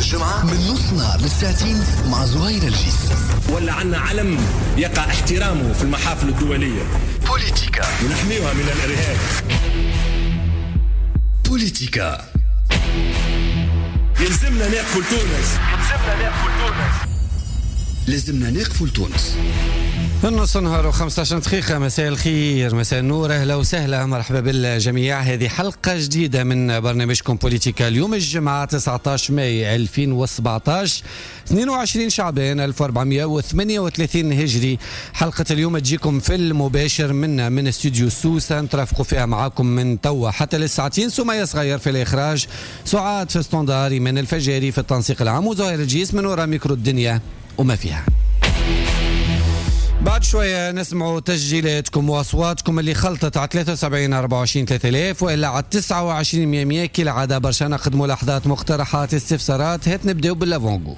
الجمعة من نص نهار للساعتين مع زهير الجيس. ولا عنا علم يقع احترامه في المحافل الدولية. بوليتيكا ونحميها من الإرهاب. بوليتيكا. يلزمنا نقفل تونس. لازمنا نقفل تونس. النص نهار و15 دقيقة. مساء الخير، مساء النور، أهلا وسهلا، مرحبا بالجميع. هذه حلقة جديدة من برنامجكم بوليتيكا. اليوم الجمعة 19 ماي 2017 22 شعبان 1438 هجري. حلقة اليوم تجيكم في المباشر من استوديو سوسة، نترافقوا فيها معاكم من توا حتى للساعتين. سمية صغير في الإخراج، سعاد في ستوندار، إيمان الفجاري في التنسيق العام، وزهير الجيس من وراء ميكرو الدنيا وما فيها. بعد شوية نسمعوا تسجيلاتكم وأصواتكم اللي خلطت على 73 24 3000 وإلا على 29 100 كالعادة. برشا ناخذ ملاحظات، مقترحات، استفسارات. هات نبداو باللافونغو.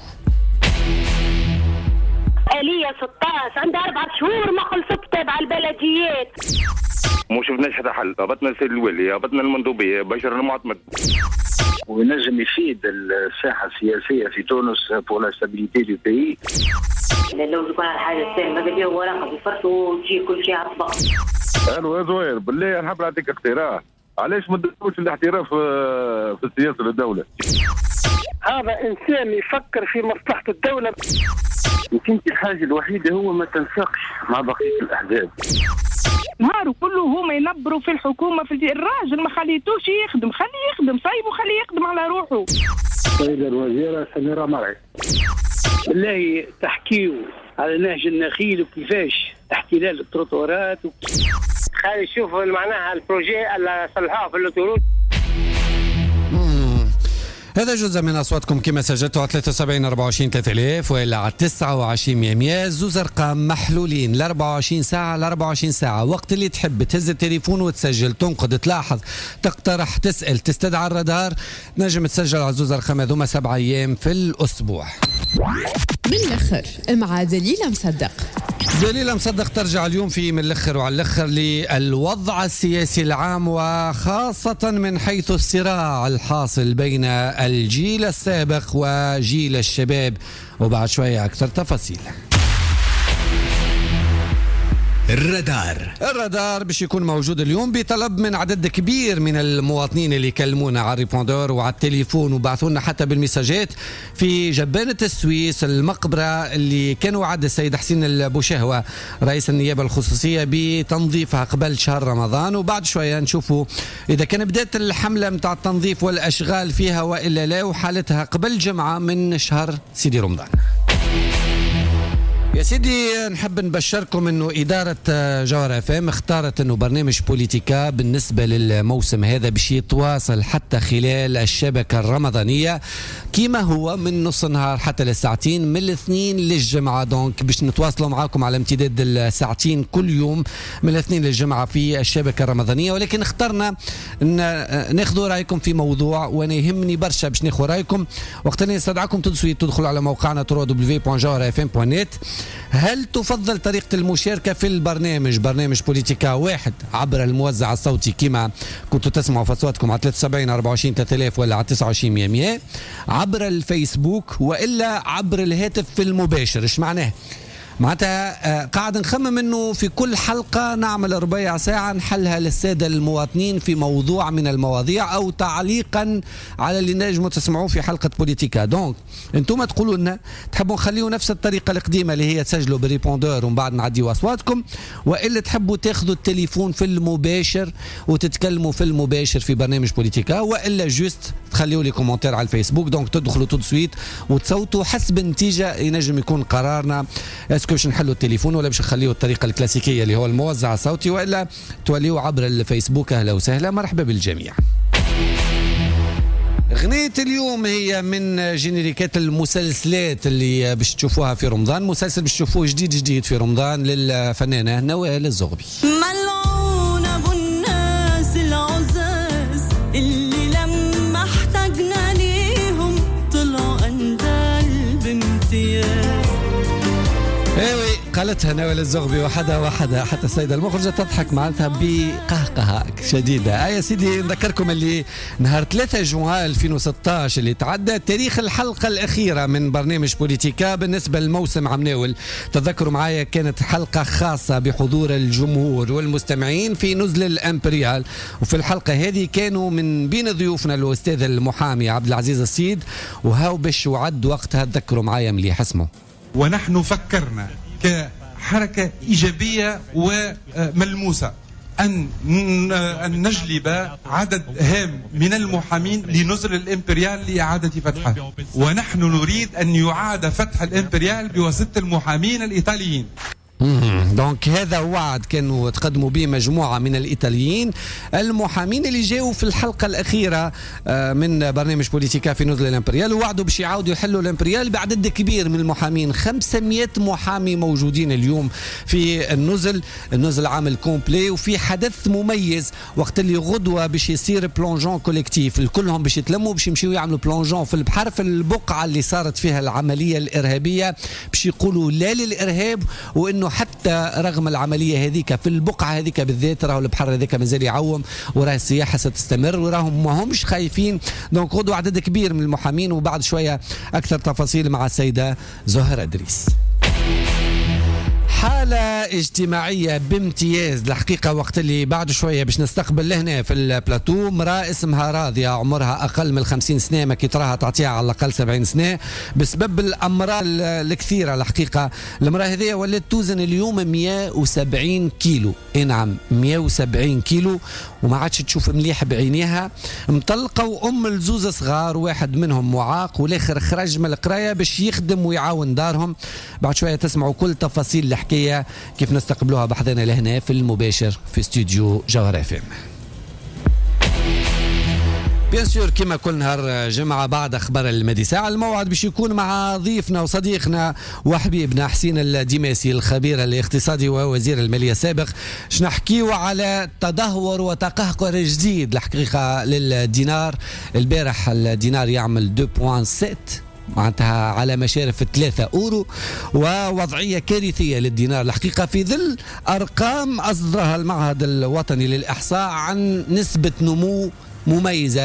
آلية 16 عندها 4 شهور ما خلصت تابع البلديات. مو شفناش حتى حل. هبطنا السيد الولي، هبطنا المندوبية، بشر المعتمد. ونجم يفيد الساحة السياسية في تونس pour la stabilité du pays. لو تكون الحاجة السهلة ماذا بيه ورقة يفرشوا وتجي كل شيء على الطبق. ألو يا زهير، بالله نحب نعطيك اقتراح. علاش ما تدخلوش الاحتراف في السياسة للدولة؟ هذا إنسان يفكر في مصلحة الدولة. يمكن الحاجة الوحيدة هو ما تنساقش مع بقية الأحزاب. نهارو كله هما ينبروا في الحكومة في الراجل، ما خليتوش يخدم، خليه يخدم، صايبه خليه يخدم على روحه. السيدة الوزيرة سميرة مرعي، بالله تحكيو على نهج النخيل وكيفاش احتلال التروتورات خلي يشوف معناها البروجي اللي صلحوه في الأوتوروت. هذا جزء من أصواتكم كما سجلتوا على 73 24 3000 وإلا على 29 100. زوز أرقام محلولين ل 24 ساعة ل 24 ساعة. وقت اللي تحب تهز التليفون وتسجل، تنقد، تلاحظ، تقترح، تسأل، تستدعى الرادار، نجم تسجل على زوز أرقام هذوما 7 أيام في الأسبوع. من الأخر مع دليل مصدق. دليل مصدق ترجع اليوم في من الأخر وعلى الأخر للوضع السياسي العام، وخاصة من حيث الصراع الحاصل بين الجيل السابق وجيل الشباب. وبعد شوية أكثر تفاصيل. الرادار باش يكون موجود اليوم بطلب من عدد كبير من المواطنين اللي يكلمونا على الريبوندور وعلى التليفون وبعثوا لنا حتى بالمساجات في جبانة السويس، المقبرة اللي كان وعد السيد حسين البوشهوة رئيس النيابة الخصوصية بتنظيفها قبل شهر رمضان. وبعد شوية نشوفوا إذا كان بدأت الحملة متاع التنظيف والأشغال فيها وإلا لا، وحالتها قبل جمعة من شهر سيدي رمضان. يا سيدي نحب نبشركم انه إدارة جوهر FM اختارت انه برنامج بوليتيكا بالنسبة للموسم هذا باش يتواصل حتى خلال الشبكة الرمضانية كما هو من نص النهار حتى للساعتين من الاثنين للجمعة. دونك باش نتواصلوا معاكم على امتداد الساعتين كل يوم من الاثنين للجمعة في الشبكة الرمضانية. ولكن اخترنا ناخذوا رأيكم في موضوع وانا يهمني برشا باش ناخذوا رأيكم. وقت اللي نستدعكم تدخلوا على موقعنا www.jawharfm.net. هل تفضل طريقة المشاركة في البرنامج، برنامج بوليتيكا، واحد عبر الموزع الصوتي كما كنتوا تسمعوا في أصواتكم على 73 24 3000 ولا على 29 100، عبر الفيسبوك، وإلا عبر الهاتف في المباشر؟ إيش معناه؟ معناتها قاعد نخمم انه في كل حلقة نعمل ربع ساعة نحلها للسادة المواطنين في موضوع من المواضيع او تعليقا على اللي نجموا تسمعوه في حلقة بوليتيكا. دونك انتم تقولوا لنا تحبوا نخليوا نفس الطريقة القديمة اللي هي تسجلوا بالريبوندور ومن بعد نعديوا اصواتكم، والا تحبوا تاخذوا التليفون في المباشر وتتكلموا في المباشر في برنامج بوليتيكا، والا جوست تخليوا لي كومنتير على الفيسبوك. دونك تدخلوا تدسويت وتصوتوا حسب النتيجة ينجم يكون قرارنا اسكو باش نحلوا التليفون ولا باش نخليوا الطريقة الكلاسيكية اللي هو الموزع الصوتي، والا توليوا عبر الفيسبوك. اهلا وسهلا، مرحبا بالجميع. غنية اليوم هي من جينيريكات المسلسلات اللي باش تشوفوها في رمضان، مسلسل باش تشوفوه جديد في رمضان للفنانة نوال الزغبي. ملعون ابو الناس العزاز اللي لما احتاجنا ليهم طلعوا اندال بامتياز. ايوه قال قالتها نوال الزغبي وحدها حتى السيدة المخرجة تضحك معناتها بقهقهة شديدة. يا سيدي نذكركم اللي نهار 3 جوان 2016 اللي تعدى تاريخ الحلقة الأخيرة من برنامج بوليتيكا بالنسبة للموسم عم ناول. تذكروا معايا كانت حلقة خاصة بحضور الجمهور والمستمعين في نزل الإمبريال، وفي الحلقة هذه كانوا من بين ضيوفنا الأستاذ المحامي عبد العزيز السيد، وهاو باش وعد وقتها تذكروا معايا مليح اسمه. ونحن فكرنا كحركة إيجابية وملموسة أن نجلب عدد هام من المحامين لنزل الإمبريال لإعادة فتحه، ونحن نريد أن يعاد فتح الإمبريال بواسطة المحامين الإيطاليين. دونك هذا وعد كانوا تقدموا به مجموعة من الإيطاليين المحامين اللي جاوا في الحلقة الأخيرة من برنامج بوليتيكا في نزل الإمبريال، ووعدوا باش يعاودوا يحلوا الإمبريال بعدد كبير من المحامين. 500 محامي موجودين اليوم في النزل عامل كومبلي، وفي حدث مميز وقت اللي غدوة باش يصير بلونجون كوليكتيف، الكلهم باش يتلموا باش يمشيوا يعملوا بلونجون في البحر في البقعة اللي صارت فيها العملية الإرهابية، باش يقولوا لا للإرهاب، وإنه حتى رغم العملية هذيك في البقعة هذيك بالذات راهو البحر هذيك مازال يعوم وراه السياحة ستستمر وراهم ما همش خايفين. دونك غدوا عدد كبير من المحامين، وبعد شوية أكثر تفاصيل مع السيدة زهرة إدريس. حالة اجتماعية بامتياز الحقيقة وقت اللي بعد شوية باش نستقبل لهنا في البلاتو امرأة اسمها راضية عمرها أقل من 50 سنة، ما كتراها تعطيها على الأقل 70 سنة بسبب الأمراض الكثيرة. الحقيقة المرأة هذه ولات توزن اليوم 170 كيلو، نعم 170 كيلو، وما عادش تشوف مليح بعينيها، مطلقة وأم لزوز صغار، واحد منهم معاق والآخر خرج من القراية باش يخدم ويعاون دارهم. بعد شوية تسمعوا كل تفاصيل الحكاية كيف نستقبلوها بحضنا لهنا في المباشر في استوديو جوهر FM. بيان سور كما كل نهار جمعة بعد أخبار المدي ساعة الموعد باش يكون مع ضيفنا وصديقنا وحبيبنا حسين الدماسي الخبير الاقتصادي ووزير المالية السابق. نحكيو على تدهور وتقهقر جديد الحقيقة للدينار. البارح الدينار يعمل 2.7 معناتها على مشارف 3 أورو، ووضعية كارثية للدينار الحقيقة في ظل أرقام أصدرها المعهد الوطني للإحصاء عن نسبة نمو مميزة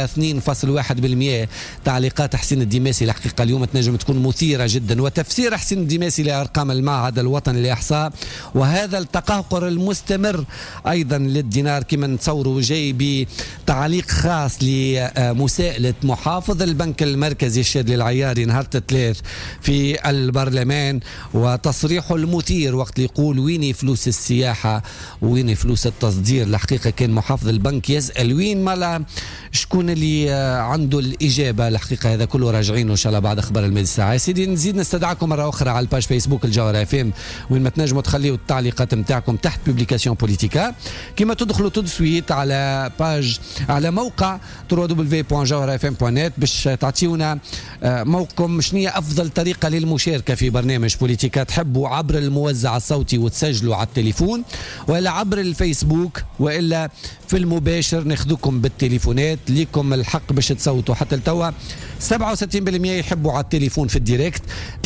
2.1%. تعليقات حسين الدماسي الحقيقة اليوم تنجم تكون مثيرة جدا، وتفسير حسين الدماسي لأرقام المعهد الوطني للإحصاء وهذا التقهقر المستمر أيضا للدينار كما نتصوروا جاي بتعليق خاص لمساءلة محافظ البنك المركزي الشادلي العياري نهار 3 في البرلمان، وتصريحه المثير وقت يقول وين فلوس السياحة وين فلوس التصدير. الحقيقة كان محافظ البنك يسأل وين مالا شكون اللي عنده الإجابة. الحقيقة هذا كله راجعينه إن شاء الله بعد أخبار المدي الساعة. يا سيدي نزيد نستدعكم مرة أخرى على الباج فيسبوك الجوهر FM وين ما تنجموا تخليوا التعليقات نتاعكم تحت بوبليكاسيون بوليتيكا، كما تدخلوا تدسويت على باج على موقع www.jawharfm.net باش تعطيونا موقعكم شنو هي أفضل طريقة للمشاركة في برنامج بوليتيكا. تحبوا عبر الموزع الصوتي وتسجلوا على التليفون، ولا عبر الفيسبوك، وإلا في المباشر ناخذكم بالتليفونات. ليكم الحق باش تصوتوا حتى لتوا. 67% يحبوا على التليفون في الديريكت،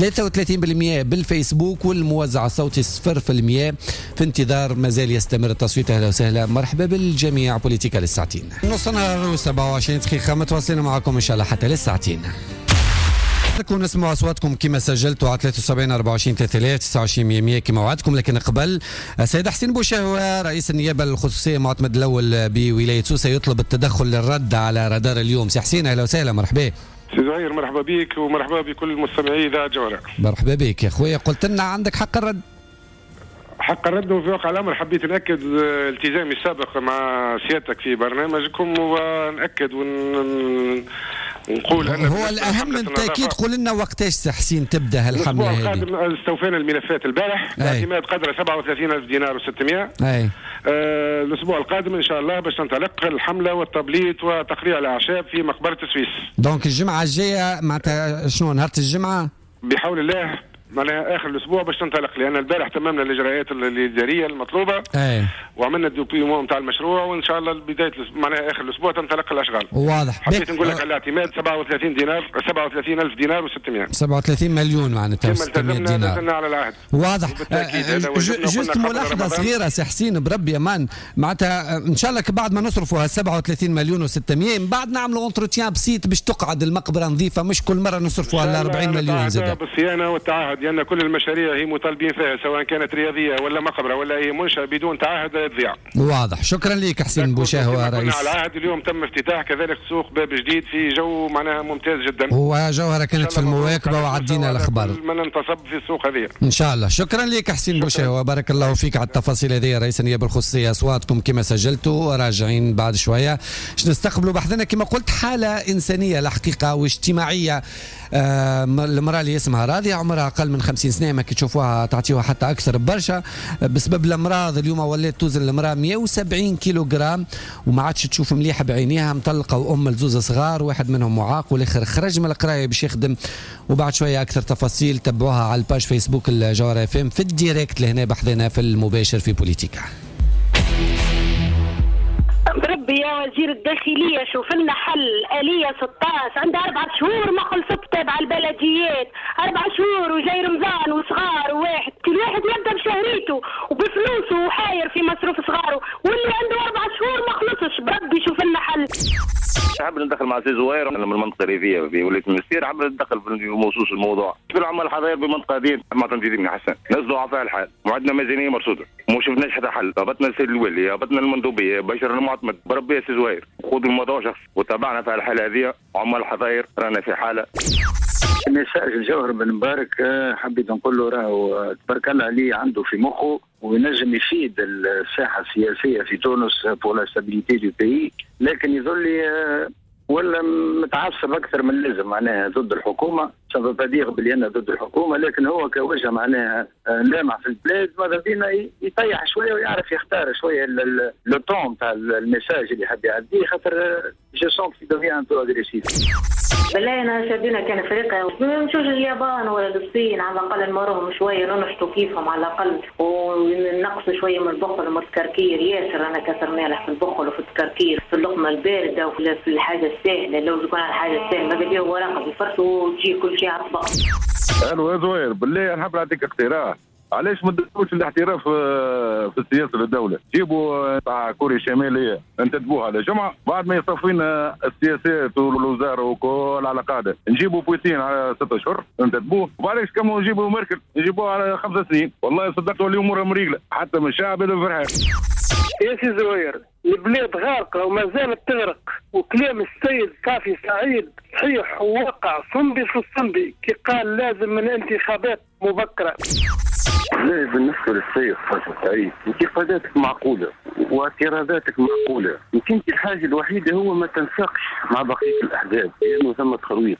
33% بالفيسبوك، والموزع الصوتي 0%. في انتظار مازال يستمر التصويت. اهلا وسهلا مرحبا بالجميع. بوليتيكا للساعتين نص نهار 27 دقيقة متواصلين معكم ان شاء الله حتى للساعتين. نكون نسمع اصواتكم كما سجلتوا على 73 24 3000 29 100 كما وعدتكم. لكن قبل السيد حسين بوشهوة رئيس النيابه الخصوصيه المعتمد الاول بولايه سوسه يطلب التدخل للرد على رادار اليوم. سي حسين اهلا وسهلا مرحبا. سي زهير مرحبا بك ومرحبا بكل مستمعي اذاعه جوهر. مرحبا بك يا خويا. قلت لنا عندك حق الرد. حق الرد، وفي واقع الامر حبيت ناكد التزامي السابق مع سيادتك في برنامجكم، ونأكد ونقول ان هو الاهم بالتاكيد. قول لنا وقتاش حسين تبدا هالحمله هذه؟ الاسبوع القادم استوفينا الملفات البارح باعتماد قدر 37,000 دينار و600. الاسبوع القادم ان شاء الله باش تنطلق الحمله والتبليط وتقريع الاعشاب في مقبره السويس. دونك الجمعه الجايه معناتها شنو نهار الجمعه؟ بحول الله معناها اخر الاسبوع باش تنطلق، لان البارح تممنا الاجراءات الاداريه المطلوبه وعملنا الدوبيومون نتاع المشروع، وان شاء الله بدايه معناها اخر الاسبوع تنطلق الاشغال. واضح. حبيت نقول لك على الاعتماد 37,000 دينار و600. 37 مليون معناتها 600 دينار على العهد. واضح. جست ملاحظه صغيره سي حسين بربي امان، معناتها ان شاء الله بعد ما نصرفوا 37 مليون و600 من بعد نعملوا انتروتيان بسيط باش تقعد المقبره نظيفه، مش كل مره نصرفوا على 40 مليون زاد. بالصيانه والتعهد، لان كل المشاريع هي مطالبين فيها سواء كانت رياضيه ولا مقبره ولا اي منشاه بدون تعهد تضيع. واضح. شكرا لك حسين بوشاهوى رئيس. على العهد اليوم تم افتتاح كذلك سوق باب جديد في جو معناها ممتاز جدا، وجوهره كانت في المواكبه وعدينا الاخبار من ننتصب في السوق هذه ان شاء الله. شكرا لك حسين بوشاهوى، بارك الله فيك على التفاصيل هذه. رئيس النيابه الخصوصيه، اصواتكم كما سجلتوا راجعين بعد شويه. نستقبلوا بحثنا كما قلت حاله انسانيه الحقيقه واجتماعيه. المراه اللي اسمها راضيه عمرها اقل من 50 سنه، ما كي تشوفوها تعطيوها حتى اكثر برشا بسبب الامراض. اليوم ولات توزن المراه 170 كيلوغرام وما عادش تشوف مليحه بعينيها، مطلقه وام لزوز صغار، واحد منهم معاق والاخر خرج من القرايه باش يخدم. وبعد شويه اكثر تفاصيل تبعوها على الباج فيسبوك الجوهرة FM في الديريكت لهنا بحثنا في المباشر في بوليتيكا. بربي يا وزير الداخلية شوف لنا حل. آلية 16 عندها 4 شهور ما خلصت تابع البلديات، 4 شهور وجاي رمضان وصغار وواحد كل واحد يبدا بشهريته وبفلوسه وحاير في مصروف صغاره، واللي عنده 4 شهور ما خلصش. بربي شوف لنا حل. حاب ندخل مع سي زوير من المنطقه الريفيه في ولايه المنستير، حاب ندخل في مخصوص الموضوع. في العمل الحضاري بالمنطقه دي ما تنجيزي من حسن، ناس ضعفاء الحال وعندنا ميزانيه مرصوده وما شفناش حتى حل. هبطنا السيد الولي، هبطنا المندوبيه، بشر المعتمد. بربي يا سي زوير خذوا الموضوع شخص وتابعنا في الحاله هذه، وعمل الحضاير رانا في حاله. النساء الجوهر بن مبارك حبيت نقول له راهو تبارك الله عليه عنده في مخه وينجم يفيد الساحه السياسيه في تونس pour la stabilité du pays، لكن يظل ولا متعصب اكثر من اللازم معناها ضد الحكومه. سبب بديغ بلي انا ضد الحكومه، لكن هو كوجه معناها لامع في البلاد، ماذا بينا يطيح شويه ويعرف يختار شويه لو طون تاع الميساج اللي حاب يعديه، خاطر جو سونت في دوفيان ان تو اغريسيف. بالله انا شادينا كان افريقيا نشوف اليابان ولا الصين على الاقل نمرهم شويه ننشطوا كيفهم على الاقل، ونقصوا شويه من البخل ومن التكركير. ياسر انا كثر مالح في البخل وفي التكركير، في اللقمه البارده وفي الحاجه السهله. لو تكون على الحاجه السهله ما بديه ورقه يفرشوا وتجي كل شيء على الطبق. الو يا زوير، بالله نحب نعطيك اقتراح. علاش ما تدخلوش الاحتراف في السياسه للدوله؟ جيبوا تاع كوريا الشماليه ننتدبوها على جمعه، بعد ما يصفينا السياسات والوزاره وكل على قاعده، نجيبوا بوتين على 6 اشهر ننتدبوه، وبعد كم نجيبوا ميركل نجيبوه على 5 سنين. والله صدقت الامور مريقله حتى من الشعب الى الفرحان. يا سي زوير، البلاد غارقه وما زالت تغرق، وكلام السيد صافي سعيد صحيح وواقع صنبي في الصنبي كي قال لازم من انتخابات مبكره. بالنسبه للسيد صافي سعيد انتقاداتك معقوله واعتراضاتك معقوله، يمكن الحاجه الوحيده هو ما تنساقش مع بقيه الاحزاب لانه ثم تخرويط.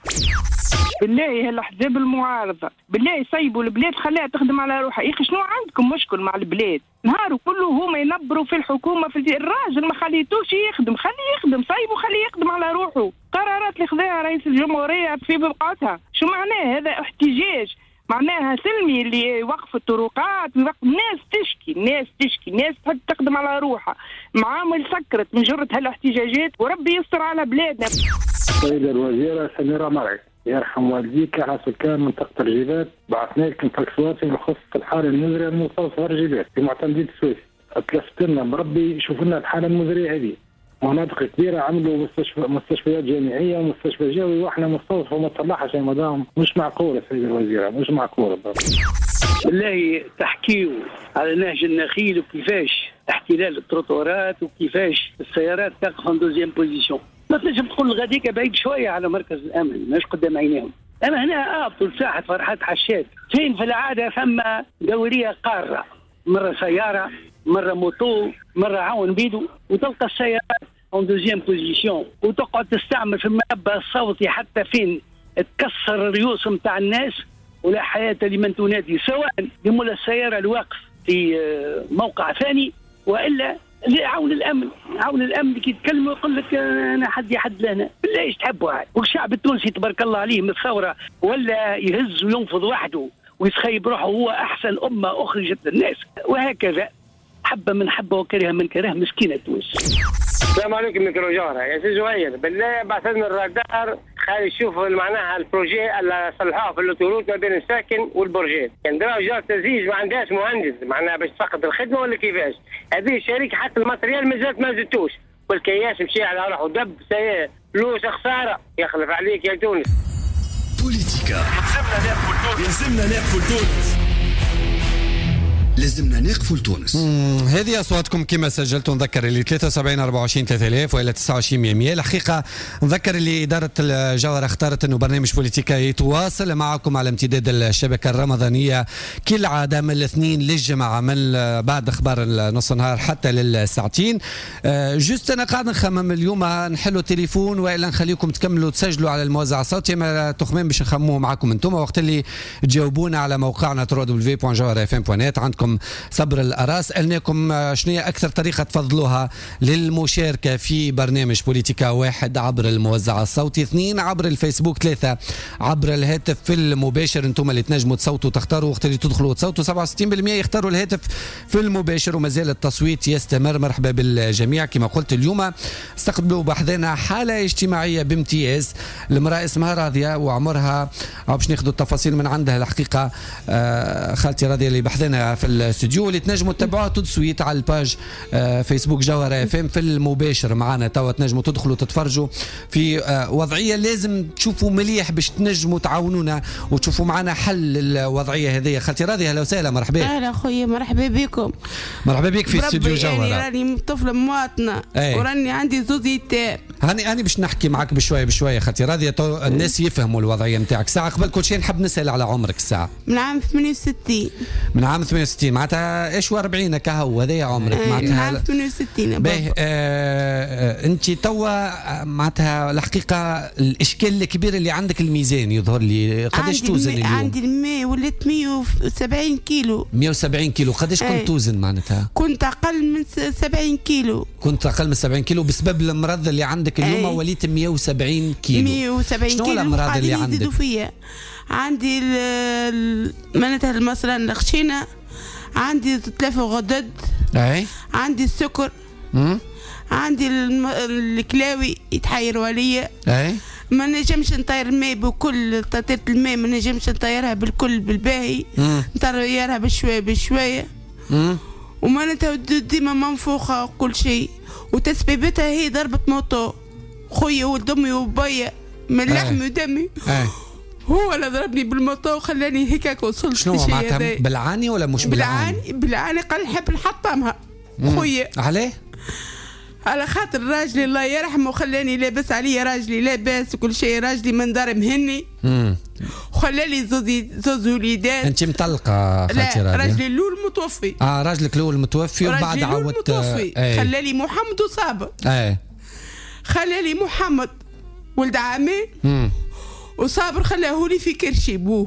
بالله الاحزاب المعارضه بالله سيبوا البلاد خليها تخدم على روحها. يا اخي شنو عندكم مشكل مع البلاد؟ نهار كله هما ينبروا في الحكومه في الراجل ما خليتوش يخدم، خليه يخدم، سيبوا خليه يخدم على روحه. قرارات اللي خذاها رئيس الجمهوريه في بقعتها شو معناه؟ هذا احتجاج معناها سلمي اللي يوقف الطرقات ويوقف. الناس تشكي الناس تحب تخدم على روحها، معامل سكرت من جرة هالاحتجاجات، وربي يستر على بلادنا. سيدة الوزيرة سميرة مرعي، يرحم والديك على سكان منطقة الرجيبات، بعثنا لكم فاكسوات بخصوص الحالة المزرية المستوصفة الرجيبات في معتمدية السويس. تلفت لنا بربي يشوف لنا الحالة المزرية هذه. مناطق كبيرة عملوا مستشفيات جامعية ومستشفى جوي، واحنا مستوصفة وما تصلحش يا مدام. مش معقولة سيدة الوزيرة، مش معقولة. بالله تحكيوا على نهج النخيل وكيفاش احتلال التروتورات وكيفاش السيارات تقف في دوزيام بوزيسيون. ما تنجم تقول غاديك بعيد شويه على مركز الامن، مش قدام عينيهم. اما هنا طول ساحه فرحات حشاد، فين في العاده ثم دوريه قاره، مره سياره مره موتو مره عون بيدو، وتلقى السيارات اون دوزيام بوزيسيون، وتقعد تستعمل في المنبه الصوتي حتى فين تكسر الريوس نتاع الناس، ولا حياه لمن تنادي، سواء لمولى السياره الواقف في موقع ثاني والا عون الامن كي يتكلم ويقول لك انا حد يحد لهنا. بالله ايش تحبوا هاي؟ والشعب التونسي تبارك الله عليه من الثوره ولا يهز وينفض وحده ويتخيب روحه هو احسن امه اخرجت للناس، وهكذا حبه من حبه وكره من كره، مسكينه تونس. السلام عليكم ميكرو جوهرة يا سي زهير، بالله بعث لنا الرادار خلي يشوف معناها البروجي اللي صلحوه في الاوتوروت ما بين الساكن والبرجيت، كان دراو جار تزيج ما عندهاش مهندس معناها باش تفقد الخدمه ولا كيفاش؟ هذه الشركه حتى الماتريال مازالت ما زدتوش، والكياس مشي على روحه ودب سيء فلوس خساره، يخلف عليك يا تونس. بوليتيكا لازمنا نقفل تونس. لازمنا نقفل تونس. هذه اصواتكم كما سجلتوا. نذكر اللي 73 24 3000 ولا 29 100. الحقيقه نذكر اللي اداره الجوهره اختارت انه برنامج بوليتيكا يتواصل معكم على امتداد الشبكه الرمضانيه كالعاده من الاثنين للجمعه، من بعد اخبار النص نهار حتى للساعتين. جوست انا قاعد نخمم اليوم نحلوا تليفون والا نخليكم تكملوا تسجلوا على الموزع الصوتي، ما تخمين باش نخموه معكم انتم وقت اللي تجاوبونا على موقعنا www.jawharafm.net. عندكم صبر الأراس. سألناكم شنو هي أكثر طريقة تفضلوها للمشاركة في برنامج بوليتيكا؟ 1 عبر الموزع الصوتي، 2 عبر الفيسبوك، 3 عبر الهاتف في المباشر. انتم اللي تنجموا تصوتوا تختاروا وقت اللي تدخلوا تصوتوا. 67% يختاروا الهاتف في المباشر ومازال التصويت يستمر. مرحبا بالجميع. كما قلت اليوم استقبلوا بحذنا حالة اجتماعية بامتياز، المرأة اسمها راضية وعمرها باش ناخذوا التفاصيل من عندها. الحقيقة خالتي راضية اللي بحذنا في الاستوديو اللي تنجموا تتابعوها تدسويت على الباج فيسبوك جوهرة FM في المباشر معنا توا. تنجموا تدخلوا تتفرجوا في وضعية لازم تشوفوا مليح باش تنجموا تعاونونا وتشوفوا معنا حل الوضعية هذه. خالتي راضية اهلا وسهلا. مرحبا. اهلا خويا، مرحبا بكم. مرحبا بك في استوديو جوهرة. راني طفلة مواطنة وراني عندي زوز ايتام. هاني باش نحكي معك بشوية خالتي راضية الناس يفهموا الوضعية نتاعك. ساعة قبل كل شيء نحب نسأل على عمرك الساعة. من عام 68. من عام 68 معناتها ايش 40 كهو هذا عمرك معناتها عام 68. باهي انت توا معناتها الحقيقه الاشكال الكبير اللي عندك الميزان يظهر لي قداش توزن اليوم؟ عندي الماء ولات 170 كيلو. 170 كيلو قداش كنت توزن معناتها؟ كنت اقل من 70 كيلو. كنت اقل من 70 كيلو بسبب المرض اللي عندك اليوم وليت 170 كيلو. 170 شنو كيلو الامراض اللي عندك؟ فيها عندي معناتها مثلا الخشينه، عندي تلف غدد، عندي السكر، عندي الكلاوي يتحيروا عليا، ما نجمش نطير الماء بكل طيرة الماء، ما نجمش نطيرها بالكل بالباهي، نطيرها بشوية ومعناتها ديما منفوخة وكل شيء. وتسبيبتها هي ضربة موطو خويا ولد امي وبايا من لحمي ودمي. هو اللي ضربني بالموطو وخلاني هيك وصلت. شنو معناتها بالعاني ولا مش بالعاني؟ بالعاني قال نحب نحطمها خويا. عليه؟ على خاطر راجلي الله يرحمه خلاني لابس عليا، راجلي لاباس وكل شيء، راجلي من دار مهني وخلالي زوز وليدات. انت مطلقه خالتي راضية؟ لا راجلي الاول متوفي. راجلك الاول متوفي وبعد عودت خلالي محمد وصابر. خلالي محمد ولد عامين وصابر خلاهولي في كرشي بوه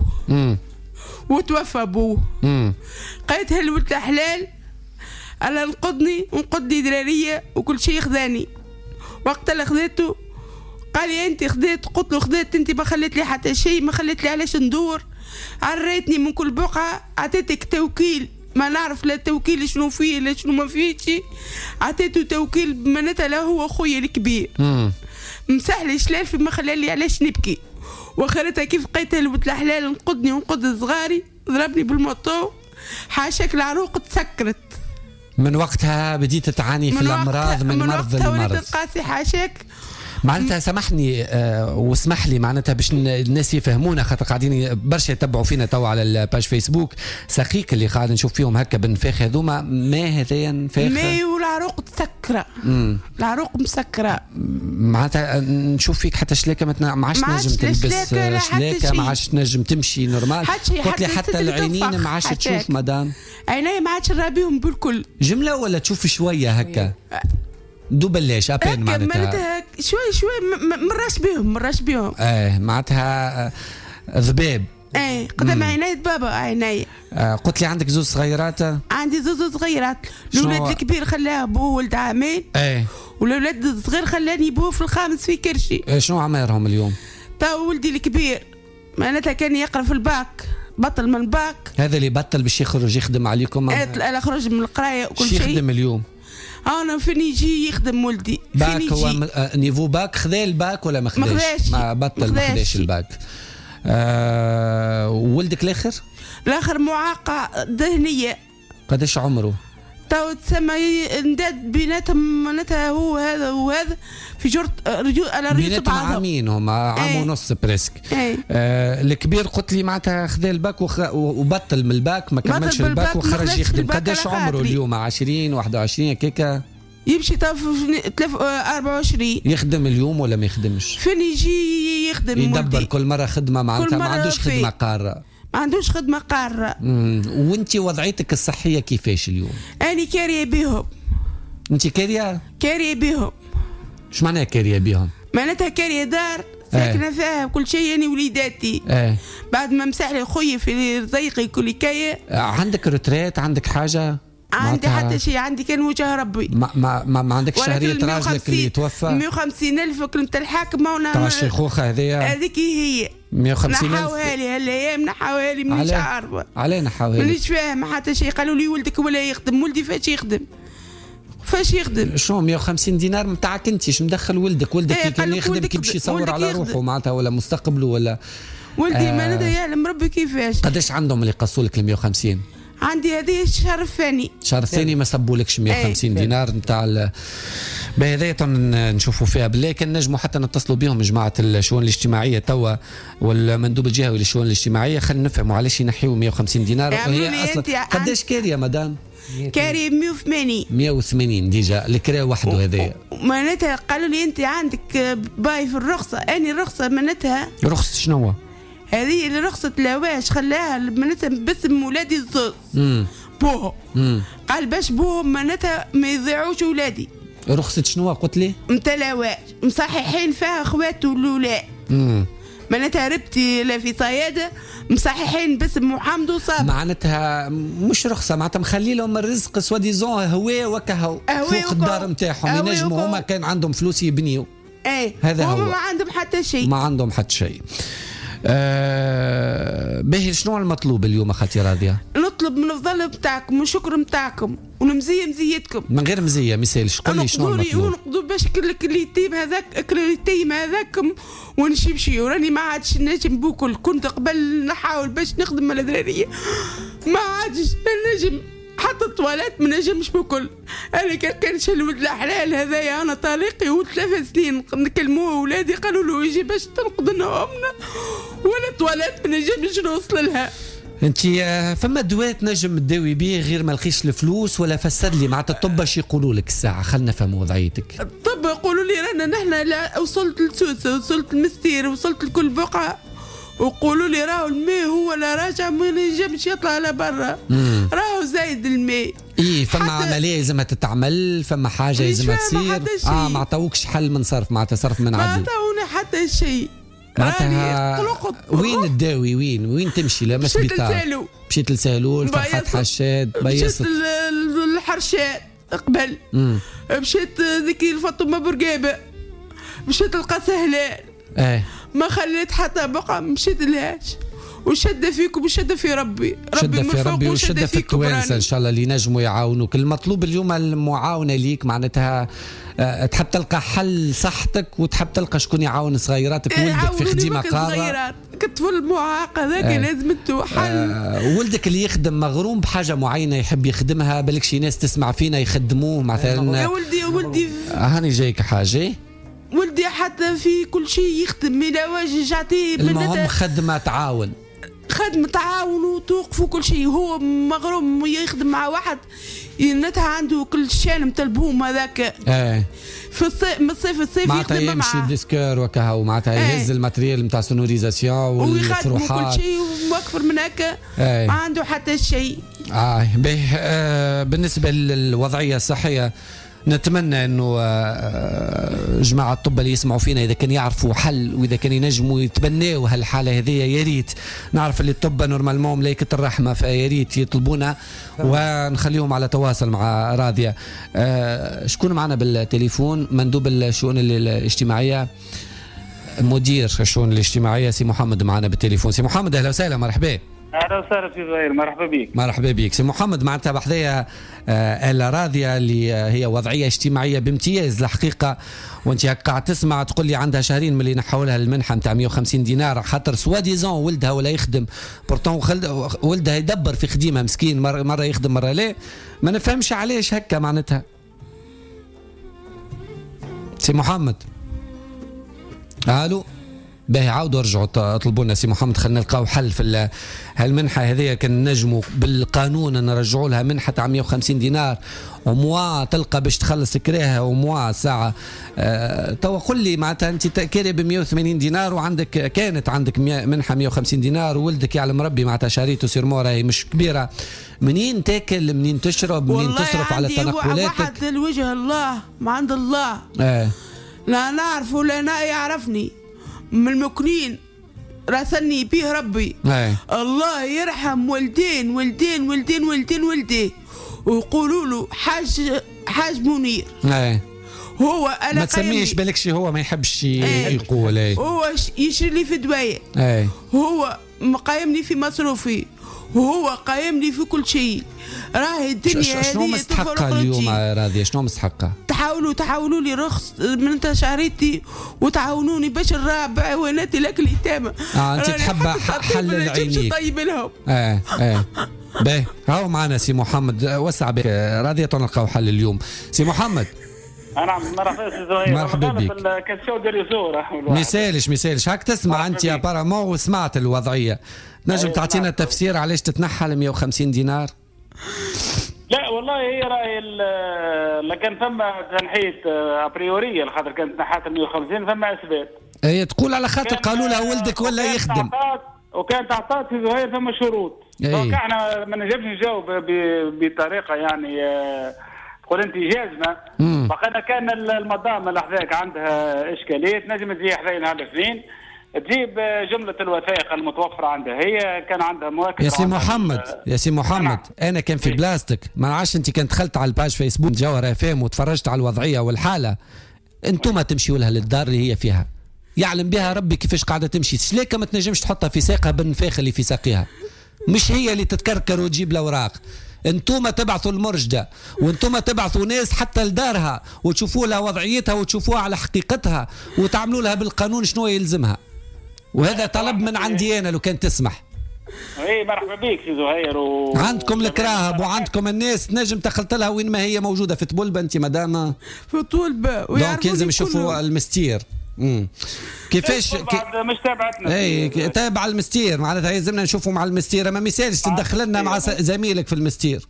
وتوفى بوه. قالت هالولد حلال انا نقضني ونقض لي دراريه وكل شيء خذاني. وقت اللي خذيته قال لي انت خذيت، قلت له خذيت انت ما خليت لي حتى شيء، ما خليت لي علاش ندور، عريتني من كل بقعه، عطيتك توكيل ما نعرف لا التوكيل شنو فيه لا شنو ما فيهش، عطيته توكيل معناتها لا هو خويا الكبير مسح لي شلال ما خلى لي علاش نبكي. واخرتها كيف لقيتها الولد الحلال نقضني ونقض صغاري، ضربني بالموطو حاشاك العروق تسكرت. من وقتها بديت تعاني في الامراض من مرض المرض. من وقتها وليت القاسي حاشاك. معناتها سامحني واسمح لي معناتها باش الناس يفهمونا، خاطر قاعدين برشا يتبعوا فينا تو على الباج فيسبوك. سقيق اللي قاعد نشوف فيهم هكا بنفاخ هذوما ما هذايا نفاخ ماء والعروق تسكره. العروق مسكره معناتها نشوف فيك حتى شلاكه ما عادش نجم تلبس شلاكه، ما عادش نجم تمشي نورمال. قلت لي حتى العينين ما عادش تشوف مدام، عيني ما عادش نرابيهم بالكل جمله ولا تشوف شويه هكا دو بلاش ابين معناتها شوي مراش بهم معناتها ذباب. قدام عيني بابا عيني. قلت لي عندك زوج صغيرات؟ عندي زوج صغيرات، الولد الكبير خلاه بوه ولد عامين والولد الصغير خلاني بوه في الخامس في كرشي. شنو عمرهم اليوم؟ تو ولدي الكبير معناتها كان يقرا في الباك بطل من الباك. هذا اللي بطل باش يخرج يخدم عليكم؟ انا خرج من القرايه وكل شيء. يخدم اليوم؟ انا فين يجي يخدم ولدي. باك هو نيفو باك، خذا الباك ولا ما خذاش؟ ما بطل، ما خذاش الباك. وولدك الاخر معاقه ذهنيه. قداش عمره؟ تو تسمى نداد بيناتهم معناتها هو هذا وهذا في جرة على ريس بيناتهم عامين، هم عام ونص بريسك. الكبير قلت لي معناتها خذا الباك وبطل من الباك، ما كملش الباك وخرج يخدم. قداش عمره اليوم؟ 20 21 هكاكا؟ يمشي تو في 24. يخدم اليوم ولا ما يخدمش؟ فين يجي يخدم؟ يدبر كل مرة خدمة معناتها، ما عندوش خدمة قارة. ما عندوش خدمة قارة. وانت وضعيتك الصحية كيفاش اليوم؟ أنا كارية بيهم. انت كارية؟ كارية بيهم. ايش معناها كارية بيهم؟ معناتها كارية دار ساكنة فيها كل شيء، أنا وليداتي. بعد ما مسح لي خويا في رزيقي كل كاية. عندك روتريت؟ عندك حاجة؟ عندي حتى شيء، عندي كان وجه ربي. ما عندك شهرية راجلك اللي توفى؟ 150,000 كلمة الحاكم تاع الشيخوخة هذيك هي 150,000. نحاوها لي هالايام، نحاوها لي مانيش عارفة. علاه نحاوها لي؟ مانيش فاهم حتى شيء. قالوا لي ولدك ولا يخدم. ولدي فاش يخدم؟ فاش يخدم؟ شو 150 دينار نتاعك انت؟ ايش مدخل ولدك كي كان يخدم كي باش يصور على روحه معناتها ولا مستقبله ولا؟ ولدي معناتها يعلم ربي كيفاش. قداش عندهم اللي قصوا لك ال 150؟ عندي هذه الشهر الثاني. الشهر الثاني ما صبولكش 150 دينار نتاع بهذايا نشوفوا فيها بالله. كان نجموا حتى نتصلوا بهم جماعه الشؤون الاجتماعيه توا والمندوب الجهوي للشؤون الاجتماعيه، خلينا نفهموا علاش ينحيوا 150 دينار. وهي اصلا قداش كاريه مدام؟ كاري 180 ديجا الكرا وحده. هذايا معناتها قالوا لي انت عندك باي في الرخصه. اني الرخصه معناتها رخصه شنو؟ هذه اللي رخصة لواش خلاها معناتها باسم ولادي الزوز بوهم. قال باش بوهم معناتها ما يضيعوش ولادي. رخصة شنو قلت لي؟ متى لواش مصححين فيها اخواته الاولاد. معناتها ربتي لا في صيادة مصححين باسم محمد وصابر. معناتها مش رخصة، معناتها مخلي لهم الرزق سواديزون هوا وكهو فوق الدار نتاعهم. ينجموا هما كان عندهم فلوس يبنيوا. هذا هو. ما عندهم حتى شيء. ما عندهم حتى شيء. باهي شنو المطلوب اليوم اخاتي راضيه؟ نطلب من الفضل بتاعكم والشكر بتاعكم ونمزيه مزيتكم. من غير مزيه ما يسالش. قول لي شنو المطلوب؟ ونقضوا باش اليتيم هذاك اليتيم هذاكم ونمشي وراني ما عادش نجم بوكل. كنت قبل نحاول باش نخدم على الدراريه ما عادش نجم حتى الطوالات ما نجمش بكل. انا كان الولد الحلال هذايا انا طليقي و3 سنين نكلموه ولادي قالوا له يجي باش تنقض لنا ولا الطوالات ما نجمش نوصل لها. انت فما دوات نجم تداوي بيه غير ما لقيش الفلوس ولا فسد لي معناتها الطب اش يقولوا لك الساعه؟ خلنا نفهم وضعيتك. الطب يقولوا لي رانا نحن لا وصلت لسوسه وصلت لمستير وصلت لكل بقعه وقولوا لي راهو الماء هو لا راجع ما ينجمش يطلع على برا. راهو زايد الماء. فما عمليه لازمها تتعمل، فما حاجه لازمها تصير. ما عطاوكش حل من صرف معناتها صرف من عدل. ما عطاونا حتى شيء. وين تداوي؟ وين تمشي؟ لا مسبيطار. مشيت لسالول فرحات حشاد بيصت. مشيت الحرشات قبل. مشيت ذيك الفاطمه برقابه. مشيت القسهلان. ما خليت حتى بقى مشيت لهاش. وشد فيكم وشد في ربي. شد في ربي وشد في التوانسه ان شاء الله اللي نجموا يعاونوك. المطلوب اليوم المعاونه ليك معناتها تحب تلقى حل صحتك وتحب تلقى شكون يعاون صغيراتك. ولدك في خدمه قاره كطفل معاق هذاك لازم حل. ولدك اللي يخدم مغروم بحاجه معينه يحب يخدمها، بالك شي ناس تسمع فينا يخدموه مثلا. يا ولدي هاني جايك حاجه. ولدي حتى في كل شيء يخدم إلى واجه عطيه. المهم خدمة تعاون وتوقفوا كل شيء. هو مغروم يخدم مع واحد ينتها عنده كل الشان متاع البوم هذاك. في الصيف من الصيف معناتها يمشي ديسكور وكهو معناتها يهز الماتريال نتاع سونوريزاسيون والفروحات كل شيء واكثر من هكا. ما عنده حتى شيء. بالنسبة للوضعية الصحية نتمنى انه جماعه الطب اللي يسمعوا فينا اذا كان يعرفوا حل واذا كان ينجموا يتبناوا هالحاله هذه يا ريت. نعرف اللي الطب نورمالمون ملائكه الرحمه فيا ريت يطلبونا ونخليهم على تواصل مع راضيه. شكون معنا بالتليفون؟ مندوب الشؤون الاجتماعيه مدير الشؤون الاجتماعيه سي محمد معنا بالتليفون. سي محمد اهلا وسهلا مرحبا. اهلا وسهلا سي زهير، مرحبا بك. مرحبا بك سي محمد. معناتها بحذايا الراضيه اللي هي وضعيه اجتماعيه بامتياز الحقيقه، وانت قاعد تسمع تقول لي عندها شهرين من اللي نحوا لها المنحه نتاع 150 دينار خاطر سوا ديزون ولدها ولا يخدم، بورتون ولدها يدبر في خديمه مسكين، مره يخدم مره لا. ما نفهمش علاش هكا معناتها سي محمد. الو باهي عاودوا رجعوا طلبوا لنا سي محمد، خلينا نلقاو حل في هالمنحه هذه. كان نجموا بالقانون نرجعوا لها منحه تاع 150 دينار وموا تلقى باش تخلص كراها وموا ساعه. توا قل لي معناتها انت كاري ب 180 دينار وعندك كانت عندك منحه 150 دينار وولدك يعلم ربي معناتها شريته سيرمور راهي مش كبيره، منين تاكل منين تشرب منين تصرف على تنقلاتك؟ واحد الوجه الله ما عند الله. لا نعرف ولا انا يعرفني من المكنين راسني بيه ربي. الله يرحم والدين والدين والدين والدين والدين ويقولوا له حاج منير. هو انا ما تسميش بالكش، هو ما يحبش يقول. هو يشري لي في دوايا، هو مقايمني في مصروفي، وهو قايمني في كل شيء. راهي الدنيا هذه شنو مستحقة اليوم راضية؟ شنو مستحقة؟ تحاولوا لي رخص من شهريتي وتعاونوني باش الرابع ويناتي لك اليتامى. انت تحب حل العينيك. طيب لهم. باهي هاو معنا سي محمد، وسع بك راضية نلقاو حل اليوم. سي محمد. نعم مرحبا سي زهير. مرحبا بك. ميسالش هاك تسمع انت يا بارامون وسمعت الوضعية، نجم تعطينا تفسير علاش تتنحى ل 150 دينار؟ لا والله هي راهي لكن ثم تنحيت ابريوريه خاطر كانت نحات 150 ثم اسباب. هي تقول على خاطر قالوا لها ولدك ولا يخدم، وكانت عطات في زهير ثم شروط. دونك احنا ما نجمش نجاوب بطريقه يعني تقول انت جازمه. بقينا كان المدام اللي حذاك عندها اشكاليه نجم تجي حذايا نهار الاثنين تجيب جملة الوثائق المتوفرة عندها. هي كان عندها مواكب. يا سي محمد أنا كان في بلاستيك ما نعرفش أنت كنت دخلت على الباج فيسبوك جوهر FM وتفرجت على الوضعية والحالة، أنتم تمشيوا لها للدار اللي هي فيها، يعلم بها ربي كيفاش قاعدة تمشي. شليك ما تنجمش تحطها في ساقها بالنفاخ اللي في ساقها، مش هي اللي تتكركر وتجيب الأوراق. انتم تبعثوا المرشدة وانتم تبعثوا ناس حتى لدارها وتشوفوا لها وضعيتها وتشوفوها على حقيقتها وتعملوا لها بالقانون شنو يلزمها. وهذا طلب من عندي انا لو كان تسمح. اي مرحبا بك سي زهير. عندكم الكراهب وعندكم الناس تنجم تخلط لها وين ما هي موجوده في طبلبه. انت مدام في طولبه دونك لازم يشوفوا المستير. كيفاش مش تابعتنا؟ اي تابع المستير معناتها لازمنا نشوفوا مع المستير. ما مثالش تدخل لنا مع زميلك في المستير.